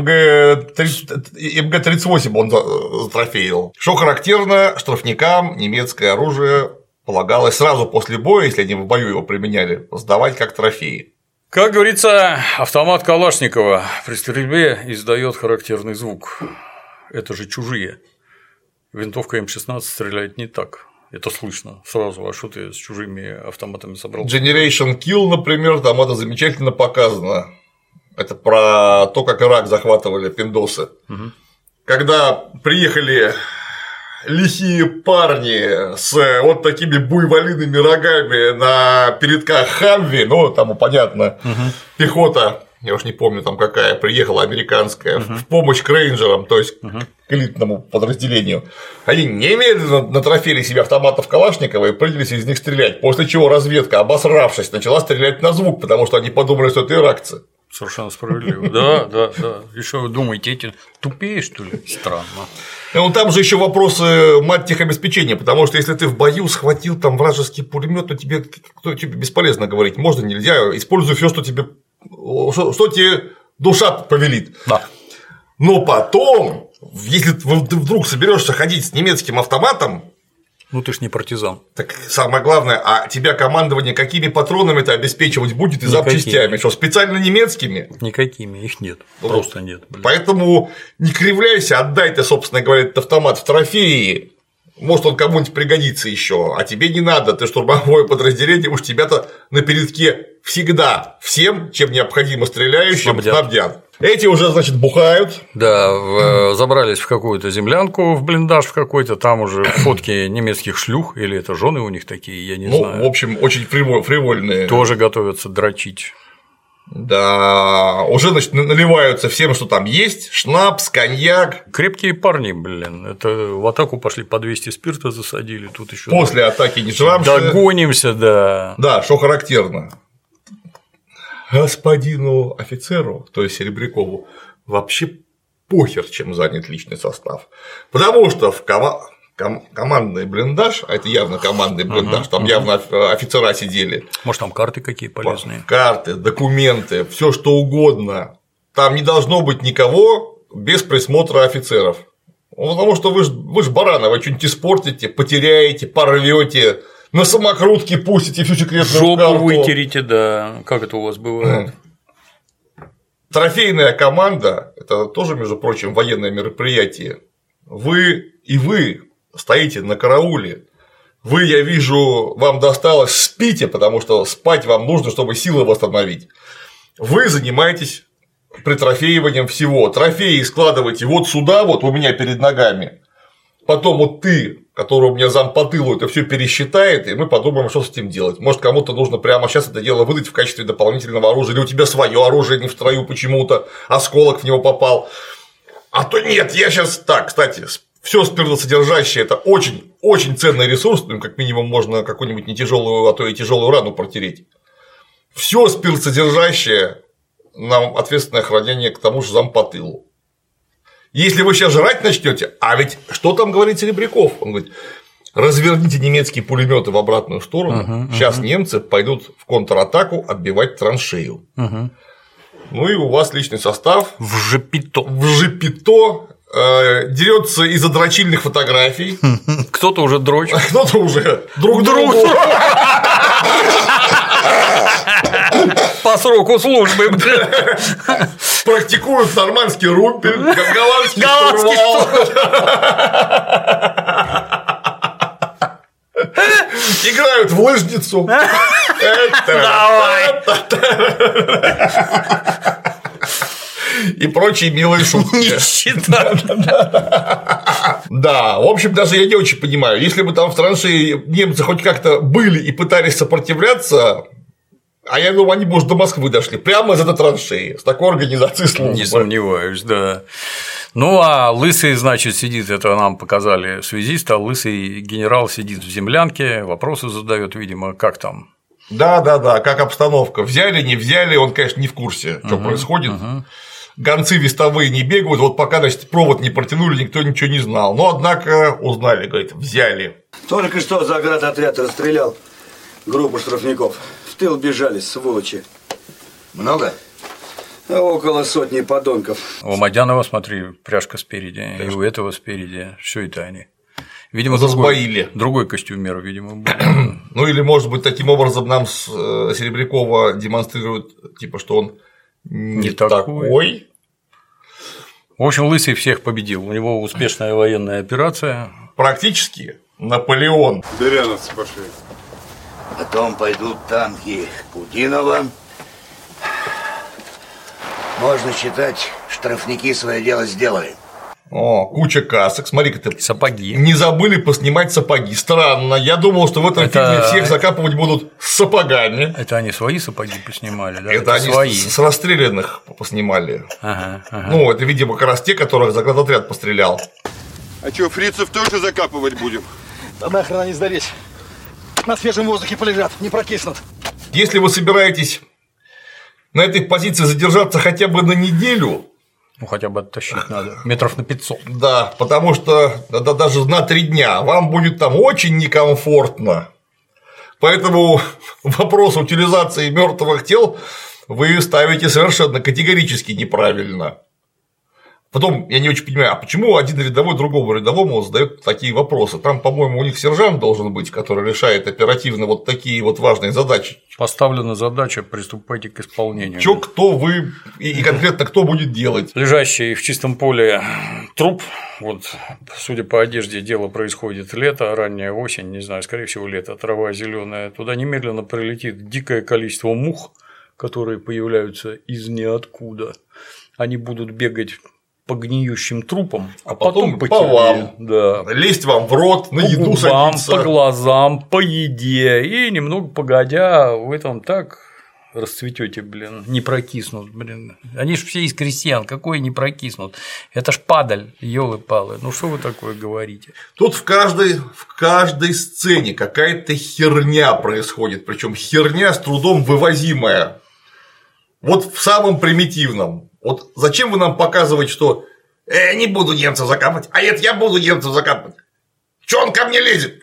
МГ-38 он затрофеил. Что характерно, штрафникам немецкое оружие полагалось сразу после боя, если они в бою его применяли, сдавать как трофеи. Как говорится, автомат Калашникова при стрельбе издает характерный звук. Это же чужие. Винтовка М16 стреляет не так. Это слышно сразу, а что ты с чужими автоматами собрался? Generation Kill, например, там это замечательно показано. Это про то, как Ирак захватывали пиндосы. Угу. Когда приехали лихие парни с вот такими буйволиными рогами на передках Хамви, ну, там, понятно, пехота, я уж не помню, там какая, приехала американская, в помощь к рейнджерам, то есть к элитному подразделению. Они немедленно натрофили себе автоматов Калашникова и принялись из них стрелять, после чего разведка, обосравшись, начала стрелять на звук, потому что они подумали, что это иракцы. Совершенно справедливо. Да. И что вы думаете, эти тупее, что ли? Странно. Ну, там же еще вопросы мат-техобеспечения, потому что если ты в бою схватил там вражеский пулемет, то тебе бесполезно говорить, можно, нельзя, используй все, что тебе душа повелит. Да. Но потом, если ты вдруг соберешься ходить с немецким автоматом, ну ты ж не партизан. Так самое главное, а тебя командование какими патронами-то обеспечивать будет и запчастями? Что, специально немецкими? Никакими, их нет. Просто нет. Блин. Поэтому не кривляйся, отдай ты, собственно говоря, этот автомат в трофеи. Может, он кому-нибудь пригодится еще, а тебе не надо, ты штурмовое подразделение, уж тебя-то на передке всегда всем, чем необходимо стреляющим, снабдят. Эти уже, значит, бухают. Да, забрались в какую-то землянку, в блиндаж в какой-то, там уже фотки немецких шлюх, или это жены у них такие, я не знаю. В общем, очень фривольные. Тоже готовятся дрочить. Да, уже, значит, наливаются всем, что там есть, шнапс, коньяк. Крепкие парни, блин, это в атаку пошли по 200 спирта засадили, тут еще. После атаки не жрамся. Догонимся, да. Да, что характерно. Господину офицеру, то есть Серебрякову, вообще похер, чем занят личный состав. Потому что в командный блиндаж, а это явно командный блиндаж, там явно офицера сидели. Может, там карты какие полезные? Карты, документы, все что угодно. Там не должно быть никого без присмотра офицеров. Потому что вы ж бараны, вы что-нибудь испортите, потеряете, порвете, на самокрутке пустите всю секретную карту. Жопу вытерите, да. Как это у вас бывает? Трофейная команда – это тоже, между прочим, военное мероприятие. Вы стоите на карауле. Вы, я вижу, вам досталось, спите, потому что спать вам нужно, чтобы силы восстановить. Вы занимаетесь притрофеиванием всего. Трофеи складываете вот сюда, вот у меня перед ногами. Потом вот ты, который у меня зам по тылу, это все пересчитает, и мы подумаем, что с этим делать. Может, кому-то нужно прямо сейчас это дело выдать в качестве дополнительного оружия, или у тебя свое оружие не в строю почему-то, осколок в него попал. А то нет, я сейчас так, кстати, все спиртосодержащее – это очень ценный ресурс, ну, как минимум можно какую-нибудь не тяжелую, а то и тяжелую рану протереть. Все спиртосодержащее нам ответственное хранение к тому же зам по тылу. Если вы сейчас жрать начнете, а ведь что там говорит Серебряков? Он говорит: разверните немецкие пулеметы в обратную сторону, сейчас немцы пойдут в контратаку отбивать траншею. Ну и у вас личный состав в жепито дерется из-за дрочильных фотографий. Кто-то уже дрочит. Кто-то уже друг другу. По сроку службы. Практикуют нормандский румпель, голландский штурвал. Играют в лыжницу. И прочие милые шутки. Нищета. Да, в общем, даже я не очень понимаю, если бы там в траншее немцы хоть как-то были и пытались сопротивляться, а я думаю, они, может, до Москвы дошли прямо из этой траншеи, с такой организацией службы. Не сомневаюсь, да. Ну, а лысый, значит, сидит, это нам показали связист, а лысый генерал сидит в землянке, вопросы задает, видимо, как там. Да, как обстановка. Взяли, не взяли, он, конечно, не в курсе, что происходит. Гонцы вестовые не бегают, вот пока, значит, провод не протянули, никто ничего не знал. Но, однако, узнали, говорит, взяли. Только что заградотряд расстрелял группу штрафников. В тыл бежали, сволочи. Много? Около сотни подонков. У Мадянова, смотри, пряжка спереди, и у этого спереди. Что это они? Видимо, другой костюмер, видимо, был. Ну, или, может быть, таким образом нам с Серебрякова демонстрируют, типа, что он не такой. В общем, лысый всех победил. У него успешная военная операция. Практически Наполеон. Беряновцы пошли. Потом пойдут танки Путинова. Можно считать, штрафники свое дело сделали. О, куча касок, смотри-ка ты. Сапоги. Не забыли поснимать сапоги. Странно, я думал, что в этом фильме всех закапывать будут с сапогами. Это они свои сапоги поснимали, да? Это они свои. С расстрелянных поснимали. Ага. Ну, это, видимо, как раз те, которых заградотряд пострелял. А что, фрицев тоже закапывать будем? Да нахрен они сдались. На свежем воздухе полежат, не прокиснут. Если вы собираетесь на этой позиции задержаться хотя бы на неделю. Ну, хотя бы оттащить надо. Метров на 500. Да, потому что даже на 3 дня вам будет там очень некомфортно. Поэтому вопрос утилизации мертвых тел вы ставите совершенно категорически неправильно. Потом я не очень понимаю, а почему один рядовой другому рядовому задает такие вопросы? Там, по-моему, у них сержант должен быть, который решает оперативно вот такие вот важные задачи. Поставлена задача, приступайте к исполнению. Чё, кто вы и конкретно кто будет делать? Лежащий в чистом поле труп, вот, судя по одежде, дело происходит лето, ранняя осень, не знаю, скорее всего, лето, трава зеленая. Туда немедленно прилетит дикое количество мух, которые появляются из ниоткуда. Они будут бегать по гниющим трупам, а потом по тебе, вам, да. Лезть вам в рот, на еду губам, садиться. По глазам, по еде, и немного погодя в этом так расцветете, блин, не прокиснут, блин. Они ж все из крестьян, какой не прокиснут? Это ж падаль, ёлы-палы. Ну что вы такое говорите? Тут в каждой сцене какая-то херня происходит, причем херня с трудом вывозимая. Вот в самом примитивном. Вот зачем вы нам показывать, что не буду немцев закапывать, а это я буду немцев закапывать. Чё он ко мне лезет?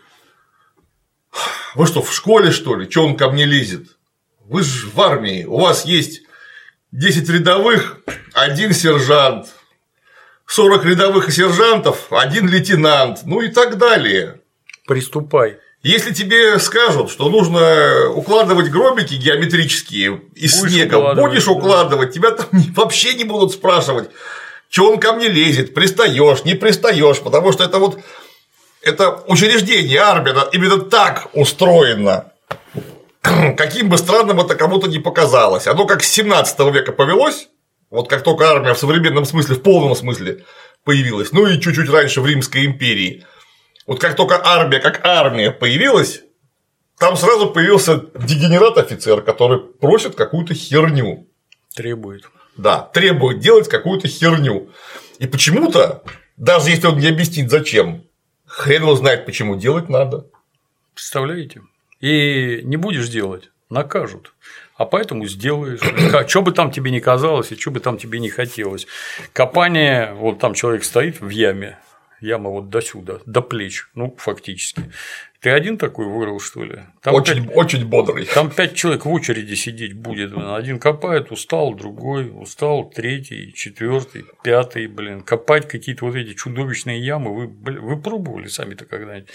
Вы что, в школе, что ли? Чё он ко мне лезет? Вы же в армии, у вас есть 10 рядовых, 1 сержант, 40 рядовых и сержантов, 1 лейтенант, ну и так далее. Приступай. Если тебе скажут, что нужно укладывать гробики геометрические из снега, будешь укладывать, тебя там вообще не будут спрашивать, что он ко мне лезет, пристаешь, не пристаешь, потому что это вот это учреждение, армия именно так устроено. Каким бы странным это кому-то ни показалось. Оно как с 17 века повелось, вот как только армия в современном смысле, в полном смысле появилась, ну и чуть-чуть раньше в Римской империи. Вот как только армия как армия появилась, там сразу появился дегенерат-офицер, который просит какую-то херню. Требует. Да, требует делать какую-то херню. И почему-то, даже если он не объяснит зачем, хрен его знает, почему делать надо. Представляете? И не будешь делать, накажут. А поэтому сделаешь. Что бы там тебе ни казалось, и что бы там тебе не хотелось. Копание, вот там человек стоит в яме, яма вот до сюда, до плеч, ну, фактически. Ты один такой вырыл, что ли? Там очень бодрый. Там 5 человек в очереди сидеть будет. Один копает, устал, другой устал, 3-й, 4-й, 5-й, блин. Копать какие-то вот эти чудовищные ямы. Вы пробовали сами-то когда-нибудь?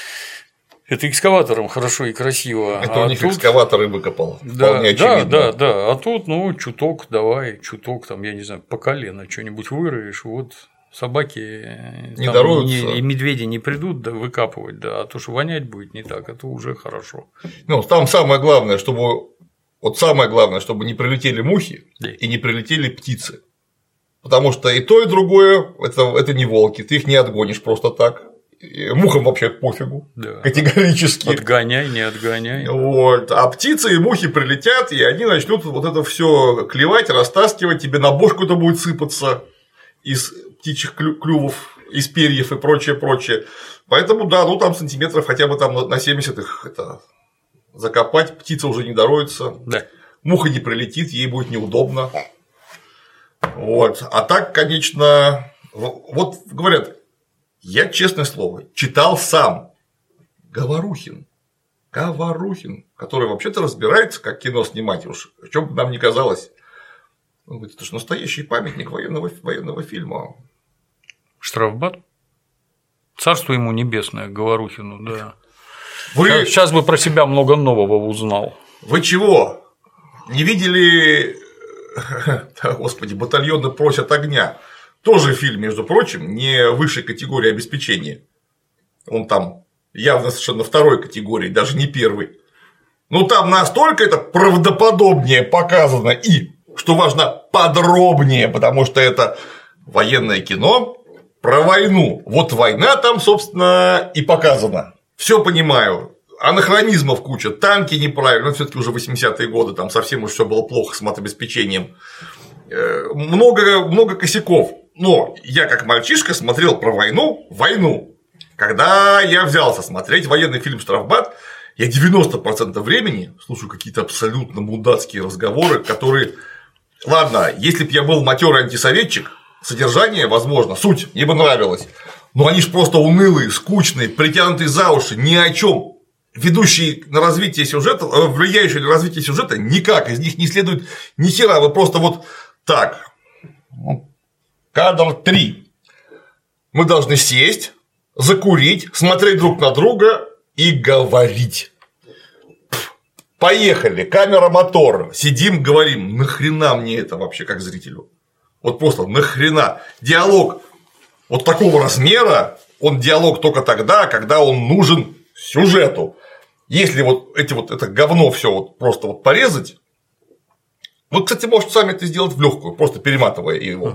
Это экскаватором хорошо и красиво. Это у них тут... экскаватор и выкопал. Да, вполне очевидно. Да. А тут, ну, чуток, давай, чуток, там, я не знаю, по колено что-нибудь выроешь, вот. Собаки не даруются. И медведи не придут выкапывать, да, а то, что вонять будет не так, это уже хорошо. Ну, там самое главное, чтобы не прилетели мухи и не прилетели птицы. Потому что и то, и другое это не волки, ты их не отгонишь просто так. И мухам вообще пофигу, да. Категорически. Отгоняй, не отгоняй. Вот. А птицы и мухи прилетят, и они начнут вот это все клевать, растаскивать, тебе на бошку это будет сыпаться из птичьих клювов, из перьев и прочее. Поэтому, да, ну там сантиметров хотя бы там на 70 их это закопать, птица уже не дороется, да. Муха не прилетит, ей будет неудобно. Вот. А так, конечно, вот говорят, я, честное слово, читал сам Говорухин, который вообще-то разбирается, как кино снимать, уж о чем бы нам ни казалось. Он говорит, это же настоящий памятник военного фильма. Штрафбат? Царство ему небесное, Говорухину, да. Сейчас бы про себя много нового узнал. Вы чего? Не видели, господи, «Батальоны просят огня»? Тоже фильм, между прочим, не высшей категории обеспечения. Он там явно совершенно второй категории, даже не первый. Но там настолько это правдоподобнее показано и, что важно, подробнее, потому что это военное кино про войну. Вот война там, собственно, и показана. Все понимаю. Анахронизмов куча, танки неправильно, все-таки уже 80-е годы, там совсем уж все было плохо с матобеспечением. Много косяков. Но я как мальчишка смотрел про войну. Когда я взялся смотреть военный фильм «Штрафбат», я 90% времени слушаю какие-то абсолютно мудацкие разговоры, которые. Ладно, если бы я был матерый антисоветчик, содержание, возможно, суть мне бы нравилась. Но они ж просто унылые, скучные, притянутые за уши, ни о чем. Ведущие на развитие сюжета, влияющие на развитие сюжета, никак, из них не следует ни хера, вы просто вот так. Кадр 3. Мы должны сесть, закурить, смотреть друг на друга и говорить. Поехали, камера, мотор, сидим, говорим, нахрена мне это вообще как зрителю? Вот просто нахрена. Диалог вот такого размера, он диалог только тогда, когда он нужен сюжету. Если вот это говно все вот просто вот порезать, вы, кстати, можете сами это сделать в легкую, просто перематывая его.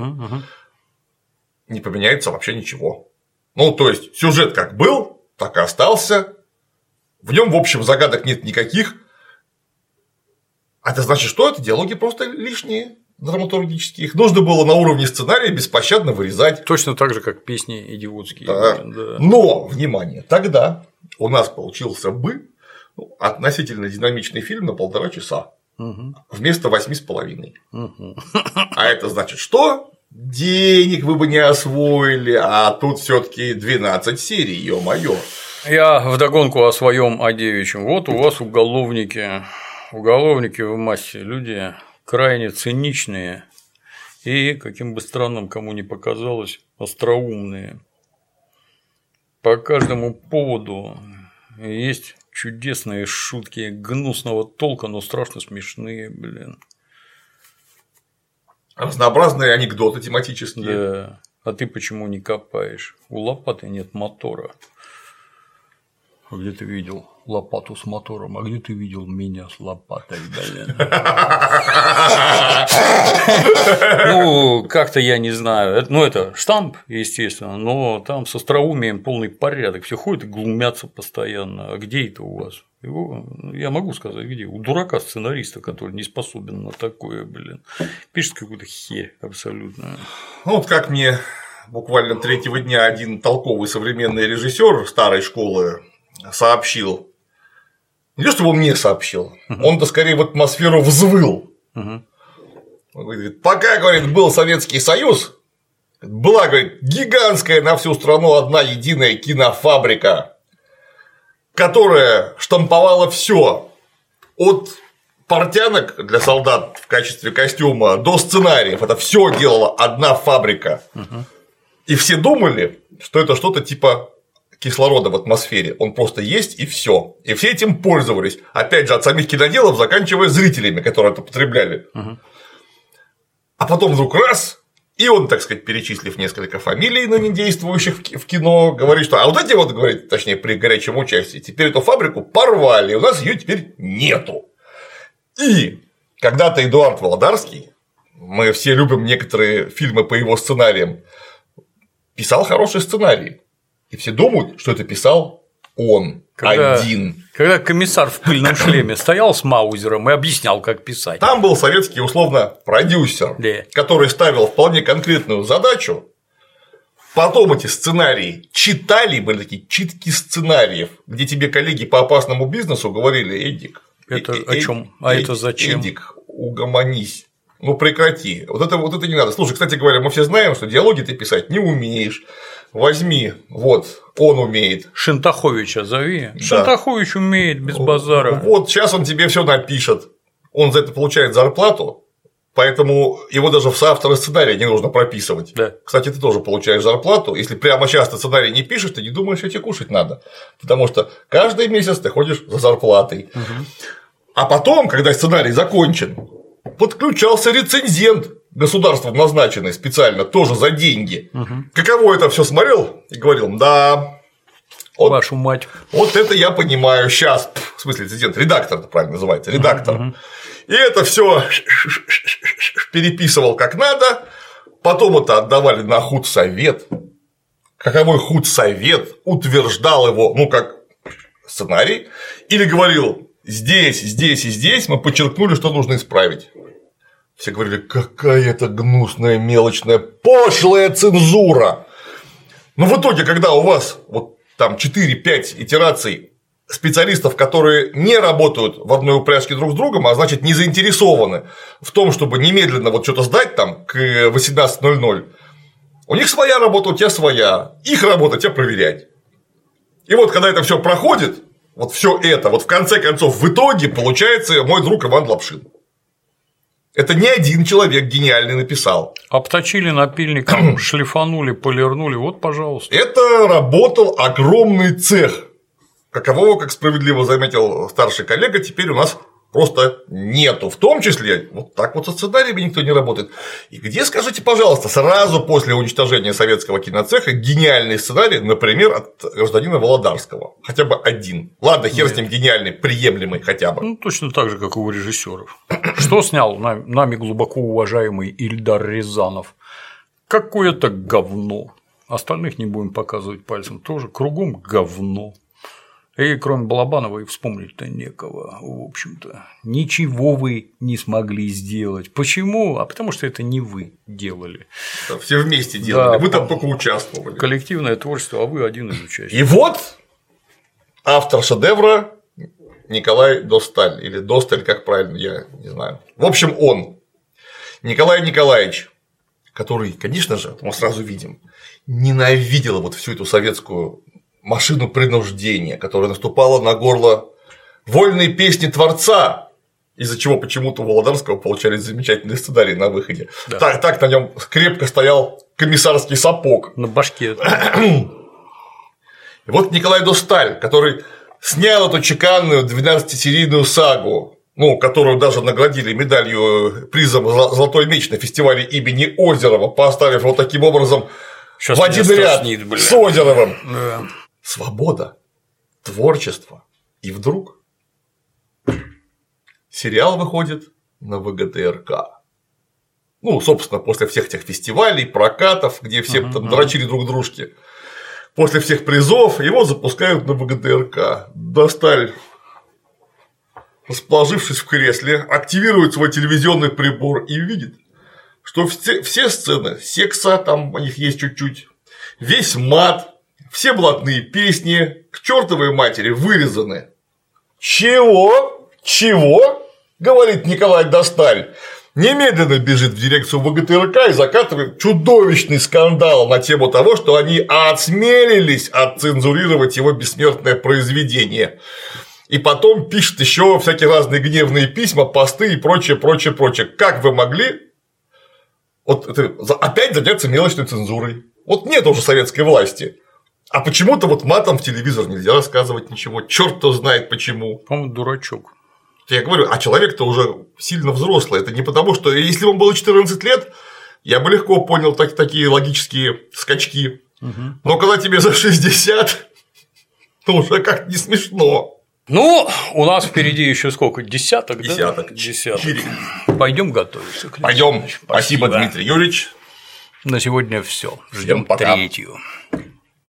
Не поменяется вообще ничего. Ну, то есть, сюжет как был, так и остался. В нем, в общем, загадок нет никаких. А это значит, что это диалоги просто лишние, драматургические. Их нужно было на уровне сценария беспощадно вырезать. Точно так же, как песни идиотские. Да. Да. Но, внимание, тогда у нас получился бы относительно динамичный фильм на 1,5 часа. Вместо 8,5. А это значит, что денег вы бы не освоили, а тут все-таки 12 серий, ё-моё. Я вдогонку о своем о девичьем. Вот у вас уголовники. Уголовники в массе люди крайне циничные и, каким бы странным кому ни показалось, остроумные. По каждому поводу есть чудесные шутки гнусного толка, но страшно смешные, блин. Разнообразные анекдоты тематические. Да. А ты почему не копаешь? У лопаты нет мотора. А где ты видел лопату с мотором? А где ты видел меня с лопатой, блин? Ну, как-то я не знаю. Ну, это штамп, естественно, но там с остроумием полный порядок. Все ходят и глумятся постоянно. А где это у вас? Его, я могу сказать, где? У дурака-сценариста, который не способен на такое, блин. Пишет какую-то херь абсолютно. Ну, вот как мне буквально 3-го дня один толковый современный режиссер старой школы сообщил. Не то, чтобы он мне сообщил, он-то скорее в атмосферу взвыл. Он говорит, пока, говорит, был Советский Союз, была, говорит, гигантская на всю страну одна единая кинофабрика, которая штамповала все от портянок для солдат в качестве костюма до сценариев. Это все делала одна фабрика. И все думали, что это что-то типа кислорода в атмосфере, он просто есть и все. И все этим пользовались. Опять же, от самих киноделов, заканчивая зрителями, которые это потребляли. А потом вдруг раз, и он, так сказать, перечислив несколько фамилий ныне действующих в кино, говорит, что а вот эти вот, говорит, точнее, при горячем участии, теперь эту фабрику порвали, у нас ее теперь нету. И когда-то Эдуард Володарский, мы все любим некоторые фильмы по его сценариям, писал хороший сценарий. И все думают, что это писал он один. Когда комиссар в пыльном шлеме стоял с маузером и объяснял, как писать. Там был советский, условно, продюсер, который ставил вполне конкретную задачу. Потом эти сценарии читали, были такие читки сценариев, где тебе коллеги по опасному бизнесу говорили: Эдик, это о чем? А это зачем? Эдик, угомонись. Ну прекрати. Вот это не надо. Слушай, кстати говоря, мы все знаем, что диалоги ты писать не умеешь. Возьми, вот, он умеет. Шентаховича зови. Да. Шентахович умеет без базара. Вот сейчас он тебе все напишет. Он за это получает зарплату, поэтому его даже в соавторы сценария не нужно прописывать. Да. Кстати, ты тоже получаешь зарплату. Если прямо сейчас ты сценарий не пишешь, ты не думаешь, что тебе кушать надо. Потому что каждый месяц ты ходишь за зарплатой. А потом, когда сценарий закончен, подключался рецензент, государством назначенный специально, тоже за деньги. Каково это все смотрел и говорил: да, вот, вашу мать. Вот это я понимаю сейчас. В смысле, рецензент, редактор это правильно называется, редактор. И это все переписывал как надо, потом это отдавали на худсовет. Каковой худсовет утверждал его, ну, как сценарий, или говорил: здесь, здесь и здесь мы подчеркнули, что нужно исправить. Все говорили: какая это гнусная, мелочная, пошлая цензура. Но в итоге, когда у вас вот там 4-5 итераций специалистов, которые не работают в одной упряжке друг с другом, а значит не заинтересованы в том, чтобы немедленно вот что-то сдать там к 18:00, у них своя работа, у тебя своя, их работа тебя проверять. И вот когда это все проходит, вот все это, вот в конце концов, в итоге получается мой друг Иван Лапшин. Это не один человек гениальный написал. Обточили напильником, шлифанули, полирнули, вот, пожалуйста. Это работал огромный цех, какового, как справедливо заметил старший коллега, теперь у нас просто нету. В том числе, вот так вот со сценариями никто не работает. И где, скажите, пожалуйста, сразу после уничтожения советского киноцеха гениальный сценарий, например, от гражданина Володарского? Хотя бы один. Ладно, хер с ним гениальный, приемлемый хотя бы. Ну, точно так же, как и у режиссеров. Что снял нами глубоко уважаемый Ильдар Рязанов? Какое-то говно. Остальных не будем показывать пальцем. Тоже кругом говно. И кроме Балабанова и вспомнить-то некого, в общем-то. Ничего вы не смогли сделать. Почему? А потому что это не вы делали. Да, все вместе делали, вы там только участвовали. Коллективное творчество, а вы один из участников. И вот автор шедевра Николай Досталь, или Досталь, как правильно, я не знаю. В общем, он, Николай Николаевич, который, конечно же, мы сразу видим, ненавидел вот всю эту советскую машину принуждения, которая наступала на горло вольной песни Творца, из-за чего почему-то у Володарского получались замечательные сценарии на выходе. Да. Так на нем крепко стоял комиссарский сапог. На башке. И вот Николай Досталь, который снял эту чеканную 12-серийную сагу, ну, которую даже наградили медалью призом «Золотой меч» на фестивале имени Озерова, поставив вот таким образом сейчас в один ряд с Озеровым. Да. Свобода, творчество. И вдруг сериал выходит на ВГТРК. Ну, собственно, после всех тех фестивалей, прокатов, где все там дрочили друг дружке, после всех призов его запускают на ВГТРК. Досталь, расположившись в кресле, активирует свой телевизионный прибор и видит, что все сцены секса, там у них есть чуть-чуть, весь мат, все блатные песни к чертовой матери вырезаны. Чего? Говорит Николай Досталь. Немедленно бежит в дирекцию ВГТРК и закатывает чудовищный скандал на тему того, что они осмелились отцензурировать его бессмертное произведение. И потом пишет еще всякие разные гневные письма, посты и прочее. Как вы могли вот это, опять заняться мелочной цензурой? Вот нет уже советской власти. А почему-то вот матом в телевизор нельзя рассказывать ничего. Черт-то знает почему. По-моему, дурачок. Я говорю, а человек-то уже сильно взрослый. Это не потому, что если ему было 14 лет, я бы легко понял такие логические скачки. Но когда тебе за 60, то уже как не смешно. Ну, у нас впереди еще сколько? Десяток. Десяток. Пойдем готовиться. Пойдем. Спасибо, Дмитрий Юрьевич. На сегодня все. Ждем третью.